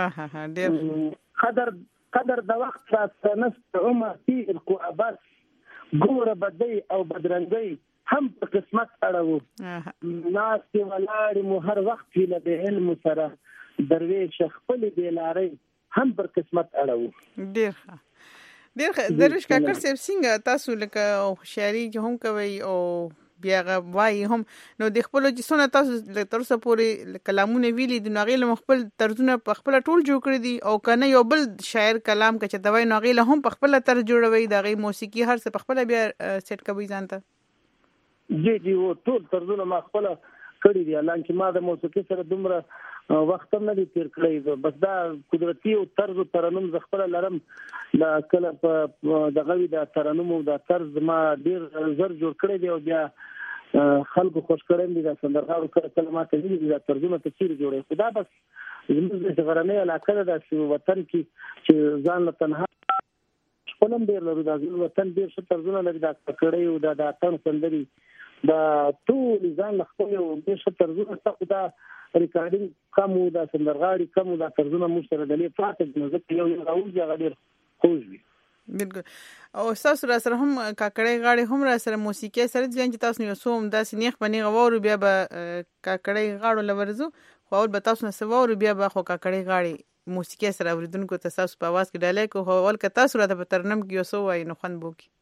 اړوو قدر د وخت راستنست عمر تیر کو ابس ګوره بدی او بدرنګي هم په قسمت اړوو ناس کې ولاړ مو هر وخت له د علم سره درویش خپل دی لاري هم پر قسمت اړوو. ډیر درویش کاکړ صاحب څنګه تاسو لکه شاعري هم کوي او بیا وایي هم نو د خپل جسونه تاسو تر څو پورې کلامونه ویلي د ناغیل خپل طرزونه په خپل ټول جوړ کړی دي او کنه یو بل شاعر کلام کچ دوی ناغیل هم په خپل طرز جوړوي د غي موسیقي هر څه په خپل بیا سیټ کوي ځانته جی و ټول طرزونه ما خپل کړی دي لکه ما د موسیقي سره دومره وخت نه دی تیر کړی بس دا قدرتي او طرز او ترنم ز خپل لرم لا کله په دغه د ترنم او د طرز ما ډیر زر جوړ کړی دی او بیا خلکو خوش کړم دي د سندرغاړو کله کلمات دي د ترجمه تفسیر جوړي خدا بس زموږ د غرنۍ علاقه د وطن کې چې ځان له تنها خپلم ډیر لرو د وطن ډیر څه ترجمه لري د کړي او د اتن سندري دا ټول ځان خپل او د څه ترجمه څخه دا ریکارډینګ کومو د سندرغاړي کومو د ترجمه مشترک د لې پاتې نو زه یو راوځي غیر خوش وي بالکل او تاسو را سره هم کاکړی غاړي هم را سره موسیقي سره ځین چې تاسو یو سوم داسې نیخ باندې غوورو بیا به کاکړی غاړو لورزو خو اول به تاسو نه سوورو بیا به خو کاکړی غاړي موسیقي سره اوریدونکو ته تاسو په आवाज کې ډالې کو هو ول ک تاسو را په ترنم کې یو سو وای نو خوند بوکي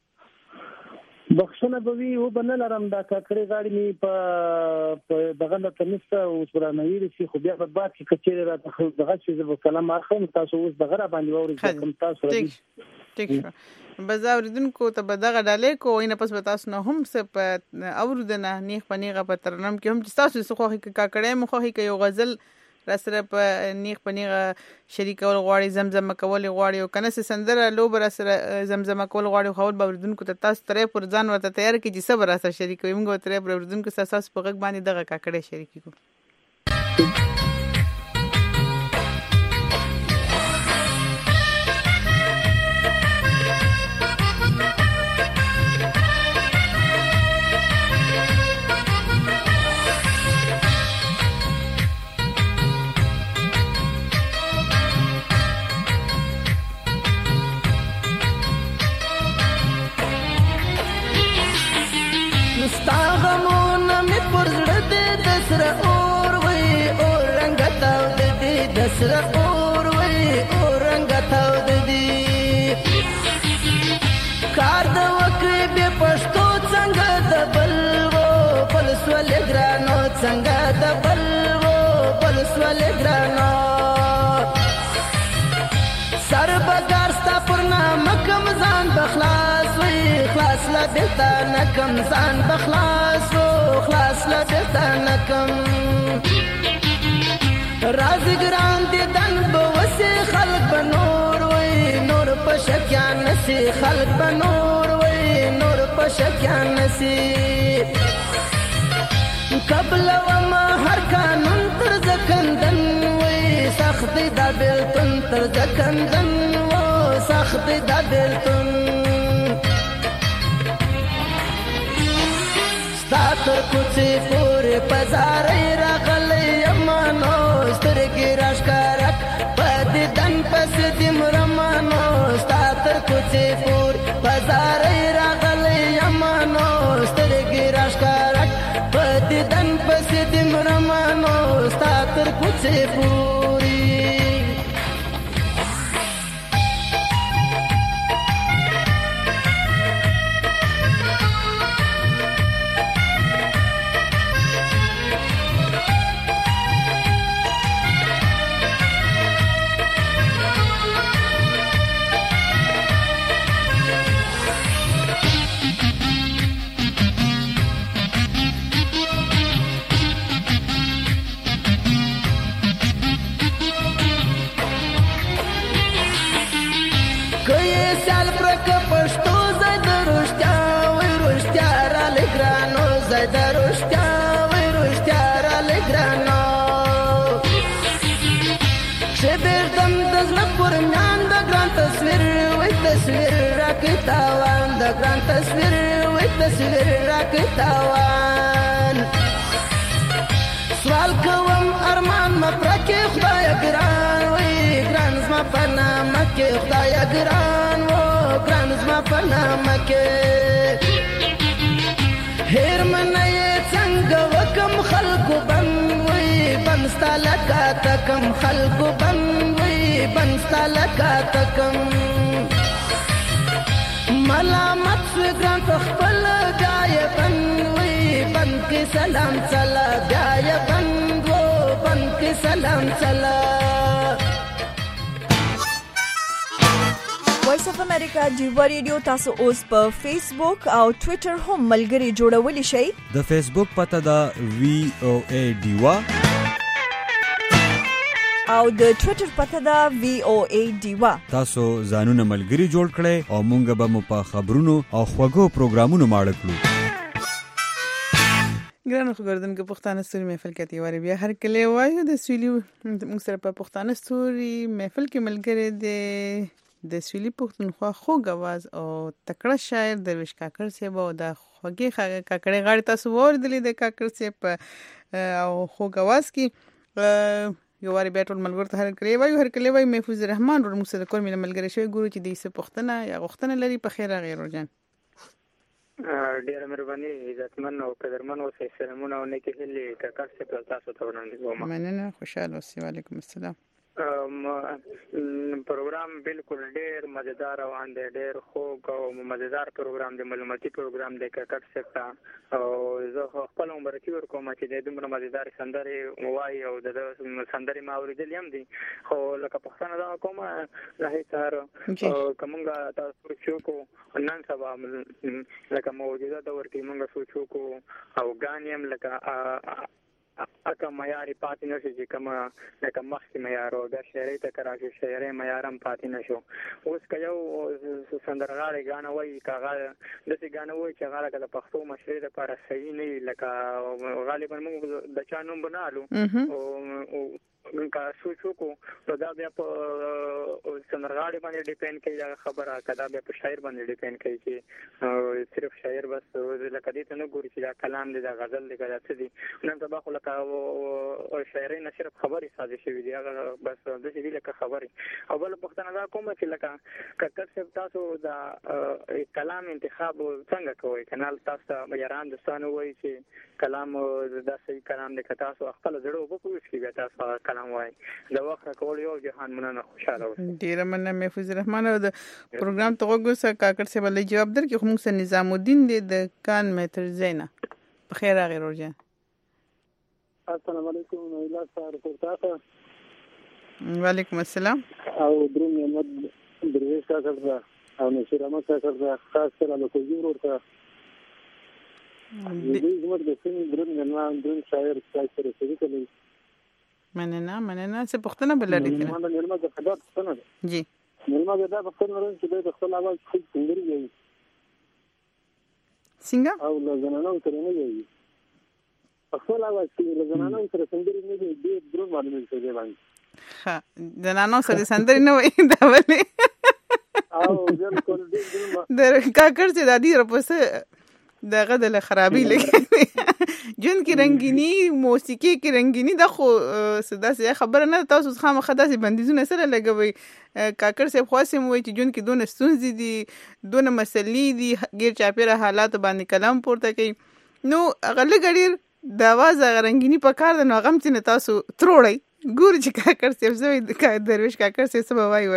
بخښنه به وي او بنه لرم دا کاکړی غاړي می په دغه د تنسته او سورانوي شي خو بیا په بعد کې کچېره را دغه چې په کلام اخر تاسو اوس دغه را باندې ووري کوم تاسو ټیک شو بازار دونکو ته بدغه ډالې کو اینه پس به تاسو نه هم څه په اوردنه نیخ پنیغه په ترنم کې هم چې تاسو څه خوخي کاکړی مخوخي کې یو غزل را سره په نیخ پنیغه شریکول غواړي زمزمه کول غواړي او کنه سندره لوب را سره زمزمه کول غواړي خو به وردونکو ته تاسو ترې پر ځان ورته تیار کی چې صبر سره شریک وي موږ ترې پر وردونکو سره تاسو په غږ باندې دغه کاکړې شریک کو سره اور وای اور رنگ تاو د دې کار د وکړې به پښتو څنګه د بلو پلسول ګرانو څنګه د بلو پلسول ګرانو سر بګار ستا پرنا مکم ځان بخلاص وای خلاص لا دلته نکم ځان بخلاص و خلاص لا دلته نکم راز ګران دي دن بوسه خلق بنور وای نور پشکیان نسی خلق بنور وای نور پشکیان نسی قبل وما هر قانون تر زکندن وای سخت د بیلتون تر زکندن و سخت د بیلتون ستا تر کوڅه پورې پزارې راغلې امانو سترګې راشکارک پدې دن پس دې مرمانو ستا تر کوڅه پورې پزارې راغلې امانو سترګې راشکارک پدې دن پس دې مرمانو ستا تر کوڅه پورې تاوان د ګران تصویر وې تصویر راکتاوان سوال کوم ارمان مپرکه خدای ګران وې ګران زما پنا مکه خدای ګران و ګران زما پنا مکه هر منې څنګه وکم خلق بن وې بنستلکا تکم خلق بن وې بنستلکا تکم ملامت سو ګران خپل غایبن بند کې سلام چلا بیا یې بند وو بند کې سلام چلا وایس اف امریکا ډیوا ریډیو تاسو اوس په فیسبوک او ټوئیټر هم ملګري جوړولی شئ. د فیسبوک پته دا VOA ډیوا او د ټوئیټر پته دا VOA ډیوا. تاسو ځانونه ملګري جوړ کړئ او مونږ به مو په خبرونو او خوږو پروګرامونو ماړه کړو. ګرانو خبردونکو پښتانه ستوري محفل کې تیواري بیا هر کله وایو د سویلي موږ سره په پښتانه ستوري محفل کې ملګری د سویلي پښتونخوا خوږ اواز او تکړه شاعر درویش کاکړ صاحب او د خوږې کاکړې غاړې تاسو واوریدلې د کاکړ صاحب او خوږ اواز کې یو واری بیا ټول ملګرو ته هر کله وایو محفوظ رحمان ور موږ سره کور مینه ملګری شوی ګورو چې د څه پښتنه یا غوښتنه لري په خیر غیر ورجان. ډیره مهرباني عزتمن او قدرمن اوسئ. سلامونه او نیکې هیلې کاکړ صاحب تاسو ته وړاندې کوم. مننه خوشاله اوسئ. وعلیکم السلام. پروګرام بالکل ډیر مزیدار روان دی ډیر خوږ او مزیدار پروګرام دی معلوماتي پروګرام دی کاکړ صاحب ته او زه خپل مبارکي ورکوم چې د دومره مزیدار سندرې وایي او د سندرې ما اورېدلې هم دي خو لکه پښتانه دا کومه راهي سهار کومه تاسو چې نن سبا لکه موجوده دور کې موږ سوچو کو او غانیم لکه اکه معیاري پاتې نشو چې کومه لکه مخکې معیار او د شعري ته کراشي شعري معیار هم پاتې نشو. اوس که یو سندرغاړی غاڼه وایي که هغه داسې غاڼه وایي چې هغه لکه د پښتو مشرۍ دپاره صحیح نه وي لکه غالبا موږ د چا نوم به نه الو که سوچ وکړو نو دا بیا په سندرغاړي باندې ډیپینډ کوي دا خبره که دا بیا په شاعر باندې ډیپینډ کوي چې صرف شاعر بس لکه دې ته نه ګوري چې دا کلام دی دا غزل دی که دا څه دي. نن سبا خو لکه شاعرۍ نه صرف خبرې سازي شوي دي هغه بس داسې دي لکه خبرې. او بله پوښتنه دا کومه چې لکه کاکړ صاحب تاسو د کلام انتخاب څنګه کوئ که نه تاسو ته یاران دوستانو وایي چې کلام دا صحیح کلام دی که تاسو خپله زړه اوبه په وڅښي بیا تاسو کلام وایي د وخت راکول یو جهان مننه خوشحاله اوسئ. ډیره مننه محفوظ رحمان او د پروګرام ته غوږ اوسه کاکړ صاحب الله جواب درکړي خو موږ سره نظام الدین دی د کان متر زینا په خیر غیر ورجان. السلام علیکم ویلا سار پورتاته. وعلیکم السلام. او درون محمد درویش کاکړ او نصیر احمد کاکړ خاص سره له کوجور ورته دې زموږ د سیمې درون جنوان درون شاعر سره شریک دي. مننه څه پښتنه بلل دي کنه نرمه د خدای پښتنه ده جی نرمه د پښتنه ورن چې د خپل اواز خود څنګه دی څنګه او له زنانو سره نه دی خپل اواز چې له زنانو سره څنګه نه دی د درون باندې څه دی باندې ها زنانو سره سندري نه وای دا ولې او ځل کول دي د کاکړ چې د دې رپسه دغه د خرابې لګي جون کې رنگینی موسیقي کې رنگینی د خو صدا سي خبره نه تاسو خامخا داسې بندیزونه سره لګوي. کاکړ صاحب خاصم وای چې جون کې دونه ستونزې دي دونه مسلې دي غیر چاپیره حالات باندې کلام پورته کوي نو غل غړي د आवाज رنگینی په کار د نو غم چې تاسو تروړی ګور چې کاکړ صاحب زوی درویش کاکړ صاحب سبا وای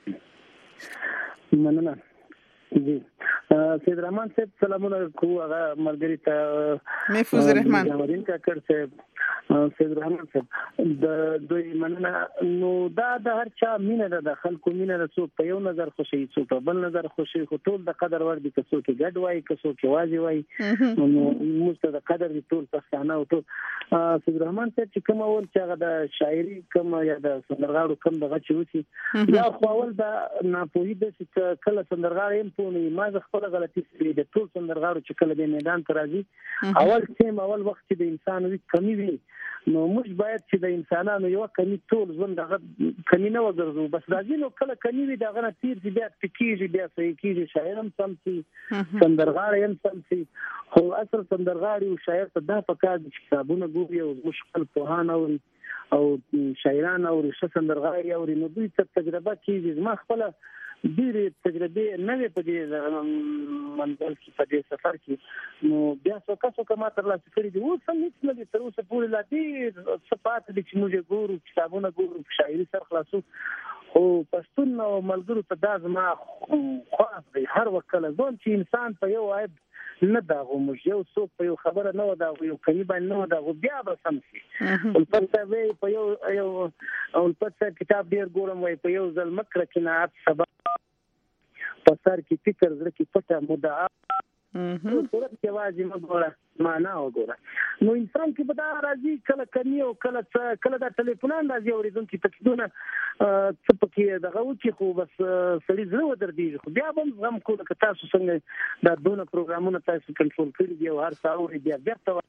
ورته مننه. جی سید رحمان صاحب سلامونه کو هغه ملګری ته محفوظ رحمان جوادین کاکړ صاحب سید رحمان صاحب د دوی مننه نو دا د هر چا مینه ده د خلکو مینه ده څوک په یو نظر خوشي څوک په بل نظر خوشي خو ټول د قدر ور دي که څوک ګډ وای که څوک واځي وای نو موږ د قدر دي ټول پښتانه او ټول سید رحمان صاحب چې کوم اول چې هغه د شاعري کوم یا د سندرغاړو کوم دغه چوسی یا خو اول د ناپوهي د کله سندرغاړي په ما خپل غلطي سي د ټول سندرغاړو چې کله د میدان ته راځي اول وخت چې د انسان وي کمی وي نو موږ باید چې د انسانانو یو کمی ټول ژوند دغه کمی نه وګرځو بس راځي نو کله کمی وي دغه نه تیر دي بیا تکیږي بیا صحیح کیږي شاعر هم سم سي سندرغاړي هم سم سي خو اصل سندرغاړي او شاعر ته دا پکار دي چې کتابونه ګوري او مشکل پوهان او شاعران او رښتیا سندرغاړي او نو دوی ته تجربه کیږي ما خپل ډېرې تجربې نوې په دې منزل کې په دې سفر کې نو بیا څوک ما ترلاسه کړي دي اوس هم هېڅ نه دي تر اوسه پورې لا ډېر څه پاتې دي چې موږ ګورو کتابونه ګورو شاعري سر خلاصو خو پښتون او ملګرو ته دا زما خواست دی هر وخت کله ځان چې انسان په یو عیب نه دا غومش یو څوک په یو خبره نه ودا یو کمی باندې نه ودا بیا به سم شي البته وی په یو البته کتاب ډیر ګورم وای په یو ځل مکر قناعت سبب پسر کی فکر زړه کی پټه مدعا صورت کې واځي مګوره معنا وګوره نو انسان کې بدا راځي کله کني او کله دا ټلیفون راځي اوریدونکو تکدونه څه پکې دغه و چې خو بس سړي زړه ودرېږي خو بیا هم غم کوله که تاسو څنګه دا دونه پروګرامونه تاسو کنټرول کړی دی او هر څاوري بیا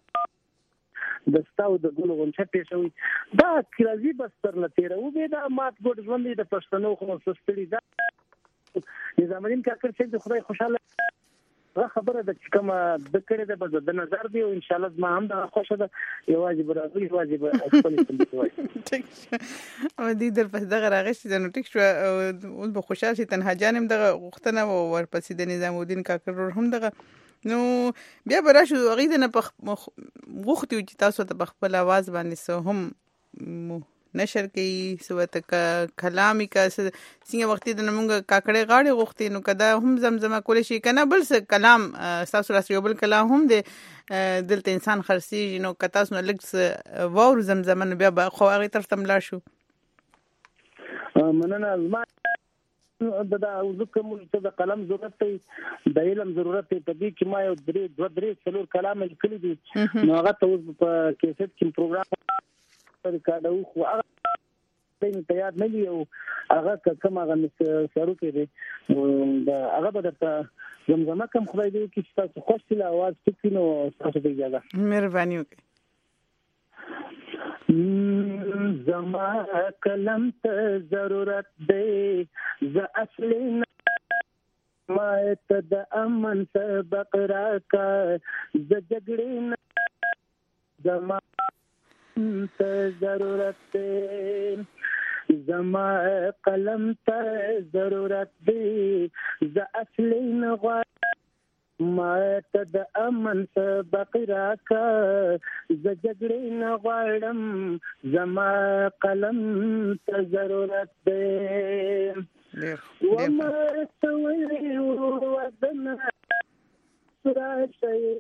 د ستاو د ګلو غونچه پېښوي دا کراځي بس تر لتیره و به دا مات ګډ ژوند د پښتنو خو سستړي دا نظام الدین کاکړ چې خدای خوشاله خبره د کومه د کړه د نظر دی او ان شاء الله ما هم دا خوشاله ده یوازې برابرۍ یوازې خپل څه وایي ټیک او دې در پس دغه راغشت د نو ټیک شو او په خوشاله شي تنها جانم دغه غختنه او ورپسې د نظام الدین کاکړ هم دغه نو بیا براشو غیدنه غوختي چې تاسو ته خپل आवाज باندې سو هم نشر کوي سوت کلامي کا څنګه وخت د موږ کاکړې غاړي غوښتي نو کدا هم زمزمه کول شي کنه بل څه کلام تاسو راس یو بل کلام هم د دلته انسان خرسي نو کتا نو لګ وور زمزمه بیا خو هغه طرف تم لا شو مننه ازما دا ځکه موږ ته د قلم ضرورت دی د علم ضرورت دی په دې کې ما یو درې څلور کلام لیکلي دي نو هغه ته په کیسټ کې پروګرام کاډو خو هغه ته یاد نه دی او هغه کوم هغه سره کې دی دا هغه به د زمزمه کوم خدای دې چې تاسو خوشاله आवाज پکې نو تاسو ته اجازه مهرباني وکړئ زما کلم ته ضرورت دی ز اصلي ما ته د امن سبق راکا ز جګړې زما ته ضرورت دی زما قلم ته ضرورت دی ز اصلي نغوا ما ته د امن سبق راکا ز جګړې نه غواړم زما قلم ته ضرورت دی وما سوي ودنا راشي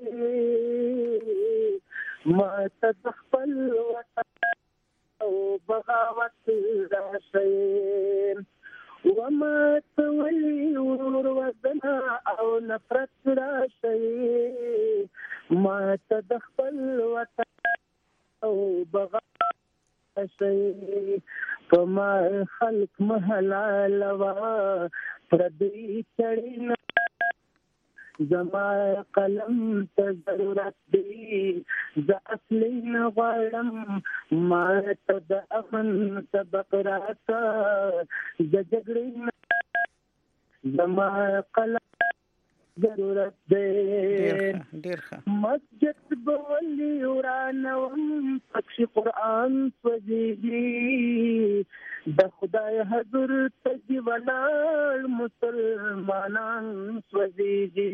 ما تدخل او بغاوت راشي وما تولي وروزنا او نفرت راشي ما تدخل او بغاوت راشي فما خلق محلا لوا پردی چڑینا زما قلم ته ضرورت دی ز اصلي نغړم ما ته د امن سبق راکا ز جګړې زما قلم ضرورت دی مسجد بولي ورانوم پکې قرآن سوځيږي د خدای حضور ته دی ولال مسلمانان سوځيږي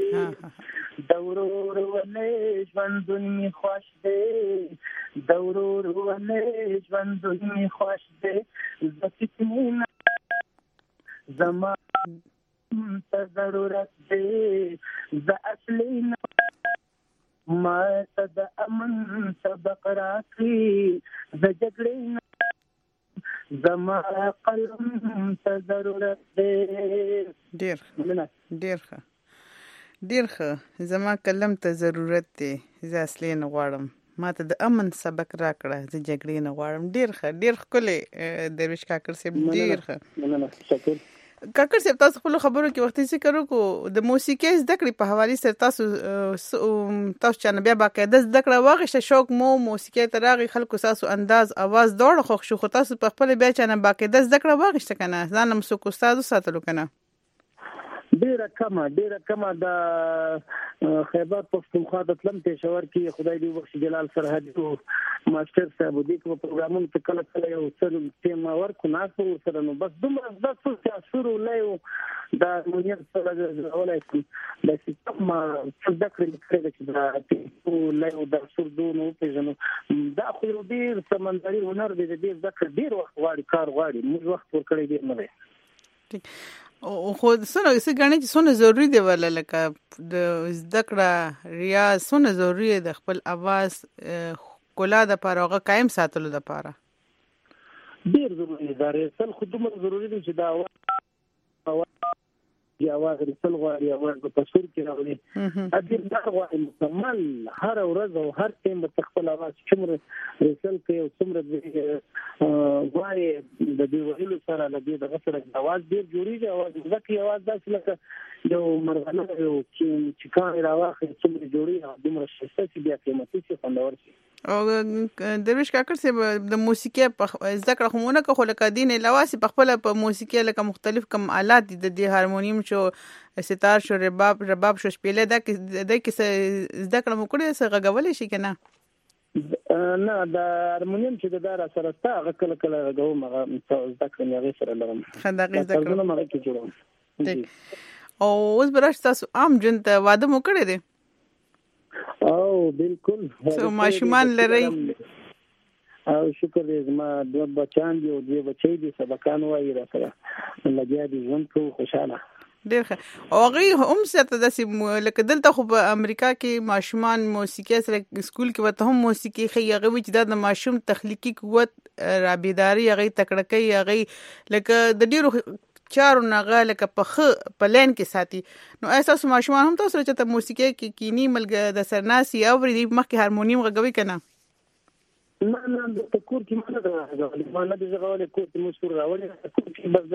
دورور ولې ژوندون می خوش دی دورور ولې ژوندون می خوش دی زکتنه زما ته ضرورت دی ز اصلي ما ته د امن سبق راکړي د جګړې زما قلم ته ضرورت دی ډیر زما قلم ته ضرورت دی ز اصلي نه غواړم ما ته د امن سبق راکړه ز جګړې نه غواړم ډیر ښکلی درویش کاکړ صاحب ډیر ښه شکر کاکړ صاحب تاسو خپل خبرو کې وختي ذکر وکړو د موسیقي زده کړې په حواله سره تاسو چې بیا باقاعده زده کړه واغښته شوق مو موسیقي ته راغی خلکو تاسو انداز आवाज دوړ خوښ شو خو تاسو په خپل بیا چې باقاعده زده کړه واغښته کنه ځان هم څوک استاد ساتلو کنه ډیره کمه د خیبر پښتونخوا د تلم پېښور کې خدای دې وبخښي جلال سرحدي او ماستر صاحب دې کوم پروګرامونه ته کله یو څل ټیم ورکو ناسو سره نو بس دومره د څه شروع لایو دا مونږ سره ولای شي د سیستم ما څه کړی چې دا لایو د سردونو پیژنو دا خو ډیر سمندري هنر دې ډیر ذکر ډیر وخت غواړي کار غواړي موږ وخت ورکړی دی نه او خو څنګه څه غاڼه چې څونه ضروری دی ولا لکه د زده کړه ریاض څونه ضروری دی د خپل اواز کولا د پاروغه قائم ساتلو د پاره ډیر ضروری دی رسل خو دومره ضروری دی چې دا اواز رسل غواړي اواز په تصویر کې راوړي ا دې دا غواړي مکمل هر ورځ او هر ټیم په خپل اواز څومره رسل کوي او څومره غواړي د دې ویلو سره د دې د غسر اواز ډیر جوړیږي اواز ځکه اواز داسې لکه یو مرغانه یو چې کار راوخي څومره جوړي او دومره شسته چې بیا قیمتي شي خوندور شي او درویش کاکر سه د موسیقي په ذکر همونه که خو لکه دین لواسي په خپل په موسیقي لکه مختلف کم آلات دي د هارمونیم شو ستار شو رباب شو شپېله د کې ذکر مو کړی سره غوولې شي کنه نه د هارمونیم چې د دار سره تا غکل کله غوم ذکر نه غي سره لرم خدای ذکر نو مګه کې جوړم او اوس برش تاسو عام جن ته واده مو کړی دی او بالکل سو ماشومان لري او شکر دې زما دوه بچان دي او دوه بچي دي سبقان وایي را سره لګیا دي ژوند کو خوشاله ډېر ښه او هغه هم څه داسې لکه دلته خو په امریکا کې ماشومان موسیقي سره سکول کې وته هم موسیقي خي هغه چې د ماشوم تخلیقي قوت رابیداری هغه تکړکۍ هغه لکه د ډیرو چارو نغه لکه په لین کې ساتي نو احساس ماشومان هم تاسو چې ته موسیقي کې کینی ملګری د سرناسي او ری مخکې هارمونیم غوي کنه نه د کور کې مانه دا ما نه دي غوړې کور کې مشهور راوړې کور کې بس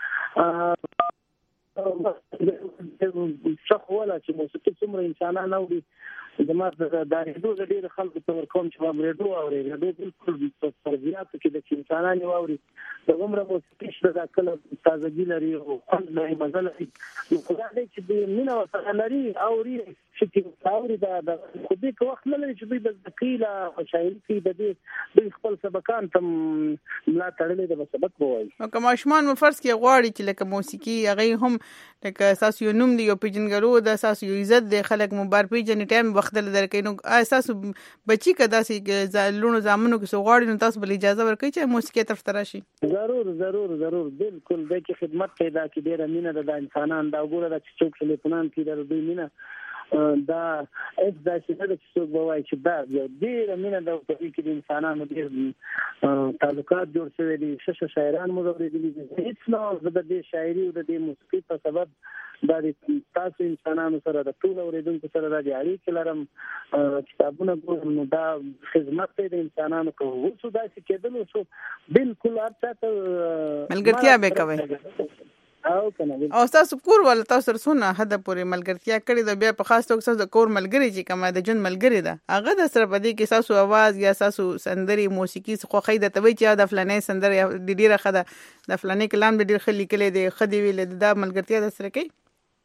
شخو ولا چې موسیقي څومره انسانان اوري زموږ د ریډیو د ډېر خلکو ته ورکوم چې ما ریډیو اوري ریډیو بالکل په فرضیات کې د انسانان اوري د عمره موسیقي چې د کله تازګي لري او خوند لري مزه لري نو خدای دې چې د مینه او سره لري اوري چې اوري د خو دې وخت نه لري چې دوی د ذکیلا او شاعري کې د خپل سبقان تم لا تړلې د سبق وایي او کوم ماشومان فرض کې غواړي چې لکه موسیقي هغه هم لکه اساس یو نوم دی یو پیجنګرو د اساس یو عزت دی خلک مبار پیجن ټایم وخت درکې نو اساس بچی کدا سي لونو زامنو کې سوغاړي نو تاسو بل اجازه ورکړئ چې موسیقي طرف تراشي ضرور بالکل د کی خدمت پیدا کی ډیره مینه د انسانان دا وګوره د چوک ټلیفونان کې د دوی مینه دا اې دا چې د څوک بوای چې دا یو ډیره مینه د کې د انسانانو ډیر تعلقات جوړ شوی دي شش شاعران مو ورېدلي دي هیڅ نو د دې شاعري او د موسیقي په سبب دا تاسو انسانانو سره د ټول اوریدونکو سره د اړیکې لرم کتابونه ګورم نو دا خدمت د انسانانو کوو څه دا چې کېدل شو بالکل ارته ملګرتیا به کوي او تاسو کور ول تاسو رسونه هدا پورې ملګرتیا کړی دا بیا په خاص توګه تاسو د کور ملګری چې کومه د جون ملګری ده هغه د سره پدې کې تاسو आवाज یا تاسو سندري موسیقي خو خیده توي چې د فلانې سندري ډیره خده د فلانې کلام ډیر خلی کلی دی خدي ویل د ملګرتیا د سره کوي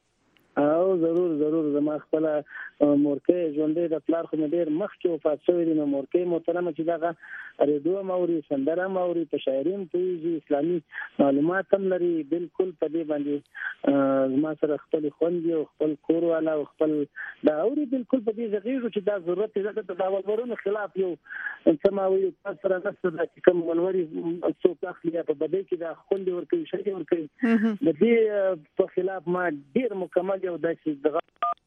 او ضرور زما خپل مورکه ژوندې د پلار خو ډیر مخکې وفات شوی دی نو مورکه محترمه چې دا ریډیو موري سندره موري په شاعرین په اسلامي معلومات هم لري بالکل په دې باندې زما سره خپل خوندي او خپل کور والا او خپل دا اوري بالکل په دې ځای چې دا ضرورت دی د داولورونو خلاف یو سماوي تاسو نه ستاسو چې کوم ولوري څوک اخلي په بده کې دا خوندي ورکوي شي ورکوي د دې په خلاف ما ډیر مکمل یو داسې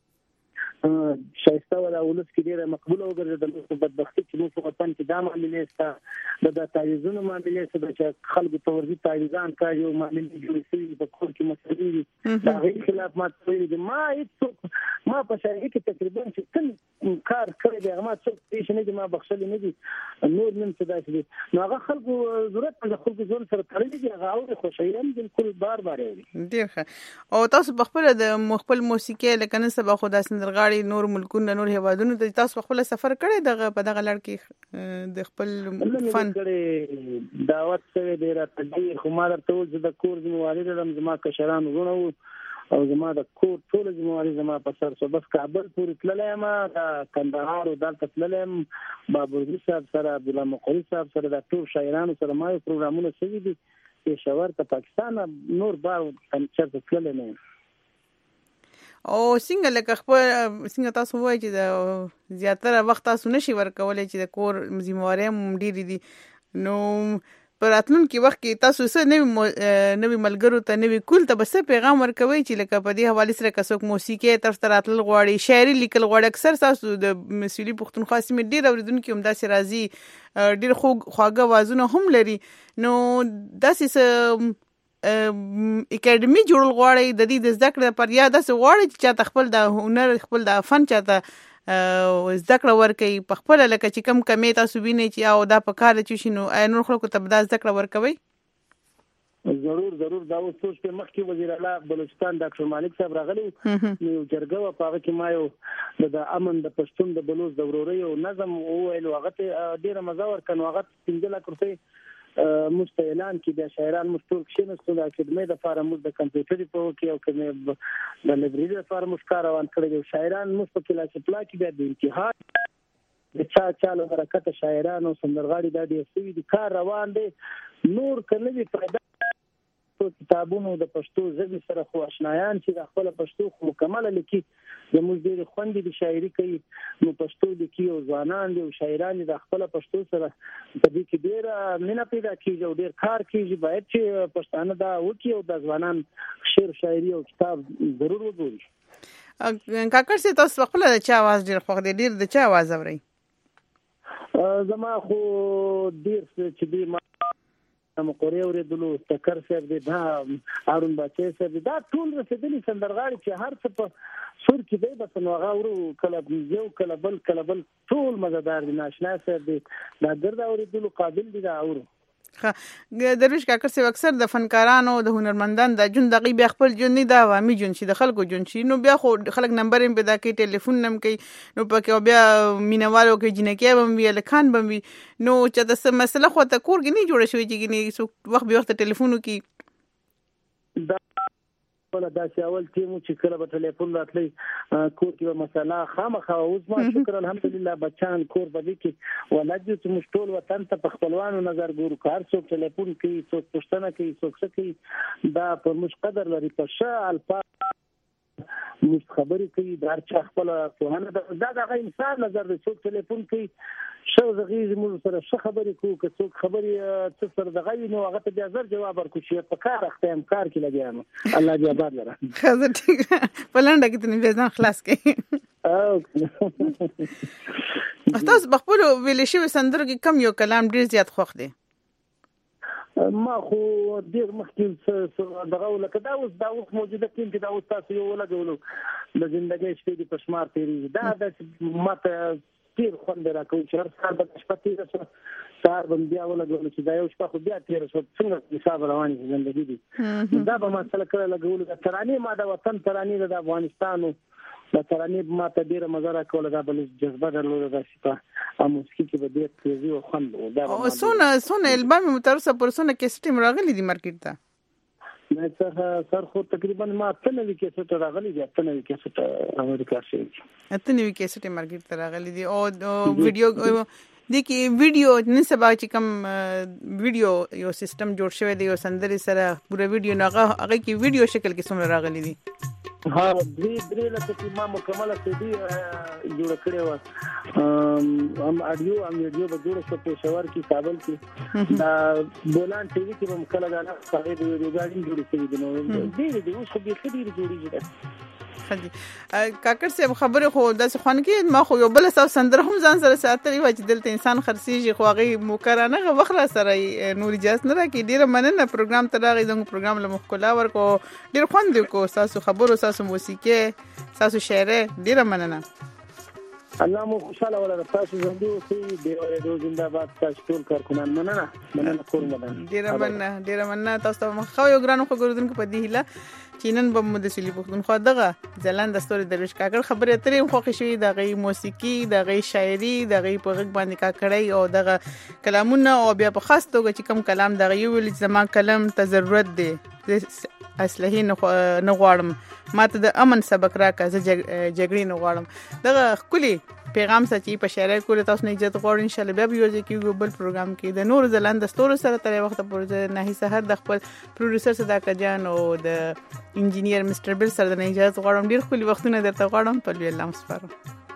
شایسته ولا ولس کې ډیره مقبوله وګرځیدل د بدبختی چې موږ په وطن کې دا معاملې ستا د تعویذونو معاملې سره چې خلکو ته ورځي تعویذان کوي او معاملې جوړې شوي په کور کې مسلې دي دا غي خلاف ما ته ما هیڅ ما په شایعه کې تقریبا چې کوم کار کړی دی ما څه هیڅ نه دي ما بخښلې نه دي نور نن څه داسې نو هغه خلکو ضرورت په خلکو ځون سره تړلې دي هغه او خوشایم بالکل بار ډیر ښه او تاسو په خپل د خپل موسیقي لکه نه سبا خدا سندرغاړي نور ملکونه نور هوادونو ته تاسو خپل سفر کړی دغه په دغه لړ کې د خپل فن کړی دعوت سره ډیر ته خو ما درته ول چې د کور زمواري د زما کشران غونو او زما د کور ټول زمواري زما په سر سو بس کابل پورې تللم د کندهار او دلته تللم بابورزي صاحب سره عبدالله مقری صاحب سره د ټول شاعرانو سره ما پروګرامونه شوي دي پېښور ته پاکستان نور بار چرته تللم او څنګه لکه خپل څنګه تاسو وایي چې د زیاتره وخت تاسو نشي ورکولای چې د کور ذمہواري ډېری دي نو پر راتلونکي وخت کې تاسو څه نوي ملګرو ته نوي کول ته بس پیغام ورکوي چې لکه په دې حواله سره کڅوک موسیقي طرف ته راتل غواړي شاعري لیکل غواړي اکثر تاسو د مسؤلی پښتونخوا سیمې ډیر اوریدونکو هم داسې راځي ډیر خواږه وازونه هم لري نو داسې اکیډمي جوړول غواړي د دې د زده کړې لپاره یا داسې غواړي چې چاته خپل د هنر خپل د فن چاته زده کړه ورکوي په خپل لکه چې کم کمې تاسو وینئ چې او دا په کار چې شي نو نور خلکو ته دا زده کړه ورکوي ضرور دا اوس څه مخکې وزیر اعلی بلوچستان ډاکټر مالک صاحب راغلی یو جرګه و په هغه کې ما یو د امن د پښتون د بلوچ د ورورۍ او نظم وویل هغه ډیره مزه ورکړه هغه 15 لک روپۍ مست اعلان کې د شاعران مستول کښینستو د اکیډمي د لپاره موږ د کمپیوټر په کې او کې د لایبرری لپاره مشکار روان کړی شاعران مست په کلاس پلا کې بیا د امتحان د چا له حرکت شاعران او سندرغاړي د دې سوي د کار روان دي نور کنه دي پیدا کتابونو د پښتو ژبې سره خو آشنایان چې د خپل پښتو خو مکمل لیکي د موږ ډېر خوندې د شاعري کوي نو پښتو لیکي او ځوانان دي او شاعران د خپل پښتو سره په دې کې ډېر مینه پیدا کیږي او ډېر کار کیږي باید چې پښتانه دا وکړي او د ځوانان شعر شاعري او کتاب ضرور وګوري کاکړ سي تاسو خپل د چا आवाज ډېر خوښ دی ډېر د چا आवाज اوري زما خو ډېر چې دی مقوري اوریدلو تکر صاحب دی دا هارون بچي صاحب دی دا ټول رسیدلي سندرغاړي چې هر څه په سور کې دی بس نو هغه ورو کله یو کله بل ټول مزدار دي ناشنا صاحب دی دا ګرځا اوریدلو قابل دي دا اورو درویش کاکړ سي اکثر د فنکارانو د هنرمندان د جون دغه بیا خپل جون نه دا عوامي جون شي د خلکو جون شي نو بیا خو خلک نمبر هم پیدا کوي ټلیفون نم کوي نو پکې بیا مینوالو کې جنکه بم وی لکان بم وی نو چې د مسله خو ته کور کې نه جوړ شوی چې نه سو وخت به وخت ټلیفونو کې دا ولا دا چې اول ټیمو چې کله په ټلیفون راتلی کور کې مسله خامخا اوس ما شکر الحمدلله بچان کور باندې کې ولادت چې مشټول وطن ته په خپلوانو نظر ګورو کار څوک ټلیفون کوي څوک پښتنه کوي څوک څه کوي دا په مش قدر لري په شال په مش خبرې کوي دا چې خپل په دا د انسان نظر د څوک ټلیفون کوي شو زغیز موږ سره څه خبرې کوو که څوک خبرې څه سره د غوي نو هغه ته بیا زر جواب ورکړو چې په کار اختیام کار کې لګیام الله دې آباد لره خزه ټیک پلانډه کې ته نه ځان خلاص کړي تاسو بخپل ویل شي سندرو کې کم یو کلام ډیر زیات خوښ دی ما خو ډیر مخکې دغه لکه دا اوس موجوده ټیم کې دا اوس تاسو یو لګولو د ژوندۍ شپې د پښمار تیری دا د ماته تیر خوند راکوي چې هر سال د شپې تیر سهار باندې بیا ولګول چې دا یو شپه خو بیا تیر شو څنګه حساب روان دي ژوندۍ دي دا به مسله کړه لګول د ترانې ما د وطن ترانې د افغانستان د ترانې ما ته ډیره مزه راکوله دا بل جذبه درلوده د شپه موسیقي کې به ډیر تیزی او خوند دا سونه البم مترسه پر سونه کیسټ راغلي دي مارکیټ ته نه سر خو تقریبا ما 93 کیسټ راغلي دي 93 کیسټ امریکا شي 93 کیسټ مارکیټ ته راغلي دي او ویډیو د کی ویډیو نن سبا چې کوم ویډیو یو سیستم جوړ شوی دی او سندري سره پوره ویډیو هغه کې ویډیو شکل کې څومره راغلي دي ها درې لکه چې ما مکمله سي دي جوړ کړی و هم اډیو هم ویډیو به جوړ شو په شوار کې کابل کې دا بولان ټي وي کې هم کله دا نه سره د ویډیوګانې جوړې شوې دي نو دې اوس به څه جوړیږي خدي کاکړ صاحب خبره خو داسې خوان کې ما خو یو بل څو سندره هم ځان سره ساتلی و چې دلته انسان خرسيږي خو هغه مکرانه وخره سره نور اجازه نه راکې ډیره مننه پروګرام ته راغی زموږ پروګرام له مخکلا ورکو ډیر خوند کو تاسو خبرو تاسو موسیقي تاسو شعر ډیره مننه الله مو خوشاله ولا تاسو زندو سي دیو زنده‌باد تاسو ټول کارکونان مننه کوم ډیره مننه تاسو خو یو ګرانو خو ګردونکو په دی هله چینن به مو د سلی پښتونخوا دغه ځلان د ستوري درویش کاکړ خبرې اترې خوښ شوې د غي موسیقي د غي شاعري د غي په غږ باندې کاکړی او دغه کلامونه او بیا په خاص توګه چې کوم کلام دغه یو ول زما کلم ته ضرورت دی اصلي نه غواړم ماته د امن سبق راکا زه جګړې نه غواړم دغه خولي پیغام سچي په شاعرۍ کول تاسو نه عزت غواړم ان شاء الله بیا یو ځکه بل پروګرام کې د نور زلند ستورو سره تر وخت پورې نه سحر د خپل پروډوسر صداقت جان او د انجینیر مستر بل سره د اجازه غواړم ډیر خولي وختونه درته غواړم په الله مسپارم